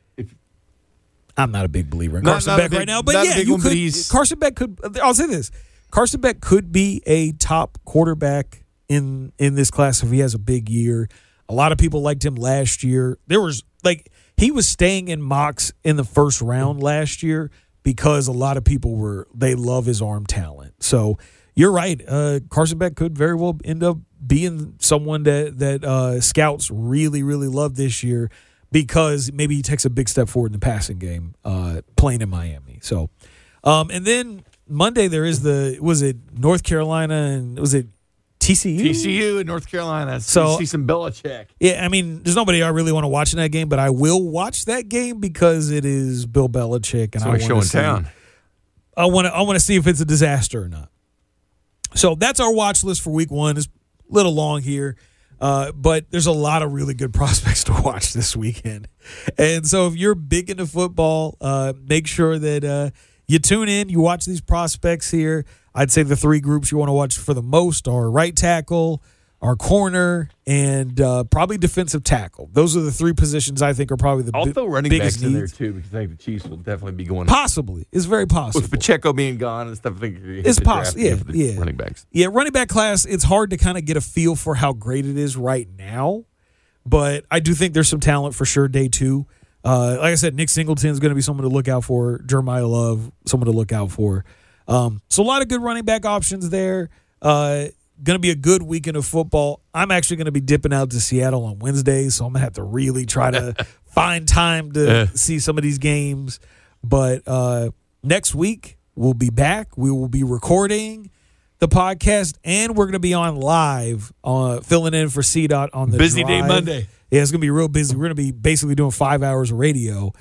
I'm not a big believer in Carson Beck right now, but yeah, you could. Carson Beck could. I'll say this: Carson Beck could be a top quarterback in this class if he has a big year. A lot of people liked him last year. He was staying in mocks in the first round last year because a lot of people they love his arm talent. So you're right. Carson Beck could very well end up being someone that scouts really, really love this year. because maybe he takes a big step forward in the passing game playing in Miami. So, and then Monday there is North Carolina and was it TCU? TCU in North Carolina. So you see some Belichick. Yeah, I mean, there's nobody I really want to watch in that game, but I will watch that game because it is Bill Belichick, and That's I want to show in town. I want to see if it's a disaster or not. So that's our watch list for week one. It's a little long here, but there's a lot of really good prospects to watch this weekend. And so if you're big into football, make sure that you tune in, you watch these prospects here. I'd say the three groups you want to watch for the most are right tackle, our corner, and probably defensive tackle. Those are the three positions I think are probably the I'll throw running biggest backs in there needs. too, because I think the Chiefs will definitely be going. Possibly. It's very possible. With Pacheco being gone and stuff, I think it's possible. Yeah. Running backs. Yeah, running back class, it's hard to kind of get a feel for how great it is right now, but I do think there's some talent for sure day two. Like I said, Nick Singleton is going to be someone to look out for. Jeremiah Love, someone to look out for. So a lot of good running back options there. Going to be a good weekend of football. I'm actually going to be dipping out to Seattle on Wednesday, so I'm going to have to really try to find time to see some of these games. But next week, we'll be back. We will be recording the podcast, and we're going to be on live, filling in for CDOT on the Busy drive. day Monday. Yeah, it's going to be real busy. We're going to be basically doing 5 hours of radio.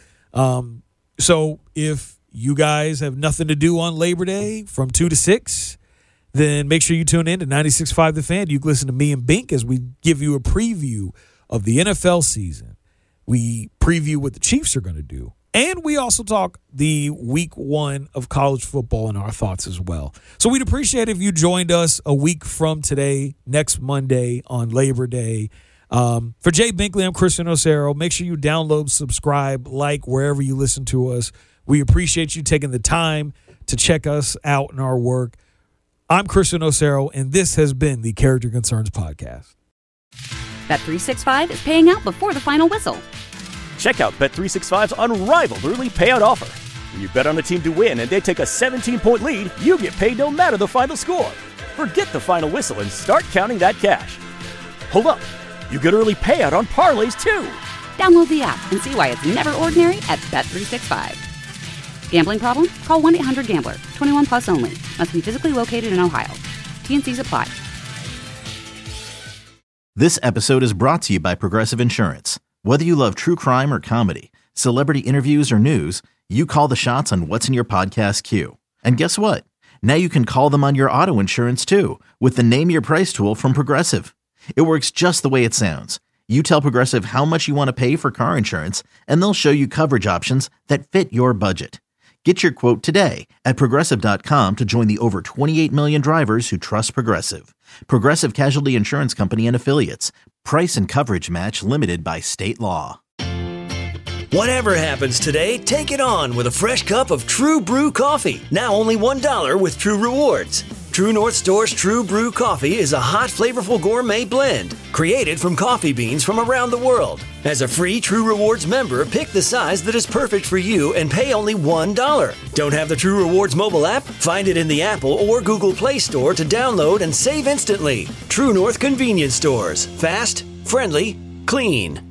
So if you guys have nothing to do on Labor Day from 2 to 6, then make sure you tune in to 96.5 The Fan. You can listen to me and Bink as we give you a preview of the NFL season. We preview what the Chiefs are going to do. And we also talk the week one of college football and our thoughts as well. So we'd appreciate if you joined us a week from today, next Monday on Labor Day. For Jay Binkley, I'm Christian Osero. Make sure you download, subscribe, like wherever you listen to us. We appreciate you taking the time to check us out in our work. I'm Christian Osero, and this has been the Character Concerns Podcast. Bet365 is paying out before the final whistle. Check out Bet365's unrivaled early payout offer. When you bet on a team to win and they take a 17-point lead, you get paid no matter the final score. Forget the final whistle and start counting that cash. Hold up. You get early payout on parlays, too. Download the app and see why it's never ordinary at Bet365. Gambling problem? Call 1-800-GAMBLER. 21 plus only. Must be physically located in Ohio. T&Cs apply. This episode is brought to you by Progressive Insurance. Whether you love true crime or comedy, celebrity interviews or news, you call the shots on what's in your podcast queue. And guess what? Now you can call them on your auto insurance too with the Name Your Price tool from Progressive. It works just the way it sounds. You tell Progressive how much you want to pay for car insurance, and they'll show you coverage options that fit your budget. Get your quote today at Progressive.com to join the over 28 million drivers who trust Progressive. Progressive Casualty Insurance Company and Affiliates. Price and coverage match limited by state law. Whatever happens today, take it on with a fresh cup of True Brew coffee. Now only $1 with True Rewards. True North Store's True Brew coffee is a hot, flavorful gourmet blend created from coffee beans from around the world. As a free True Rewards member, pick the size that is perfect for you and pay only $1. Don't have the True Rewards mobile app? Find it in the Apple or Google Play Store to download and save instantly. True North Convenience Stores. Fast, friendly, clean.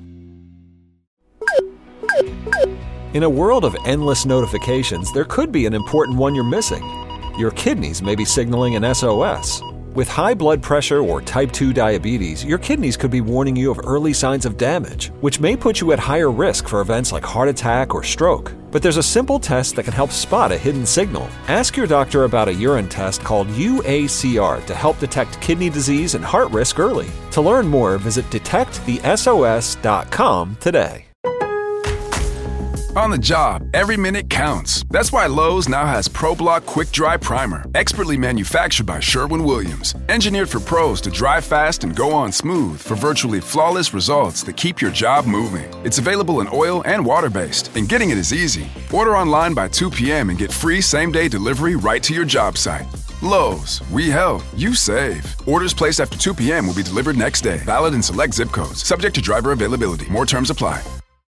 In a world of endless notifications, there could be an important one you're missing. Your kidneys may be signaling an SOS. With high blood pressure or type 2 diabetes, your kidneys could be warning you of early signs of damage, which may put you at higher risk for events like heart attack or stroke. But there's a simple test that can help spot a hidden signal. Ask your doctor about a urine test called UACR to help detect kidney disease and heart risk early. To learn more, visit detectthesos.com today. On the job, every minute counts. That's why Lowe's now has ProBlock Quick Dry Primer, expertly manufactured by Sherwin-Williams. Engineered for pros to dry fast and go on smooth for virtually flawless results that keep your job moving. It's available in oil and water-based, and getting it is easy. Order online by 2 p.m. and get free same-day delivery right to your job site. Lowe's, we help, you save. Orders placed after 2 p.m. will be delivered next day. Valid in select zip codes. Subject to driver availability. More terms apply.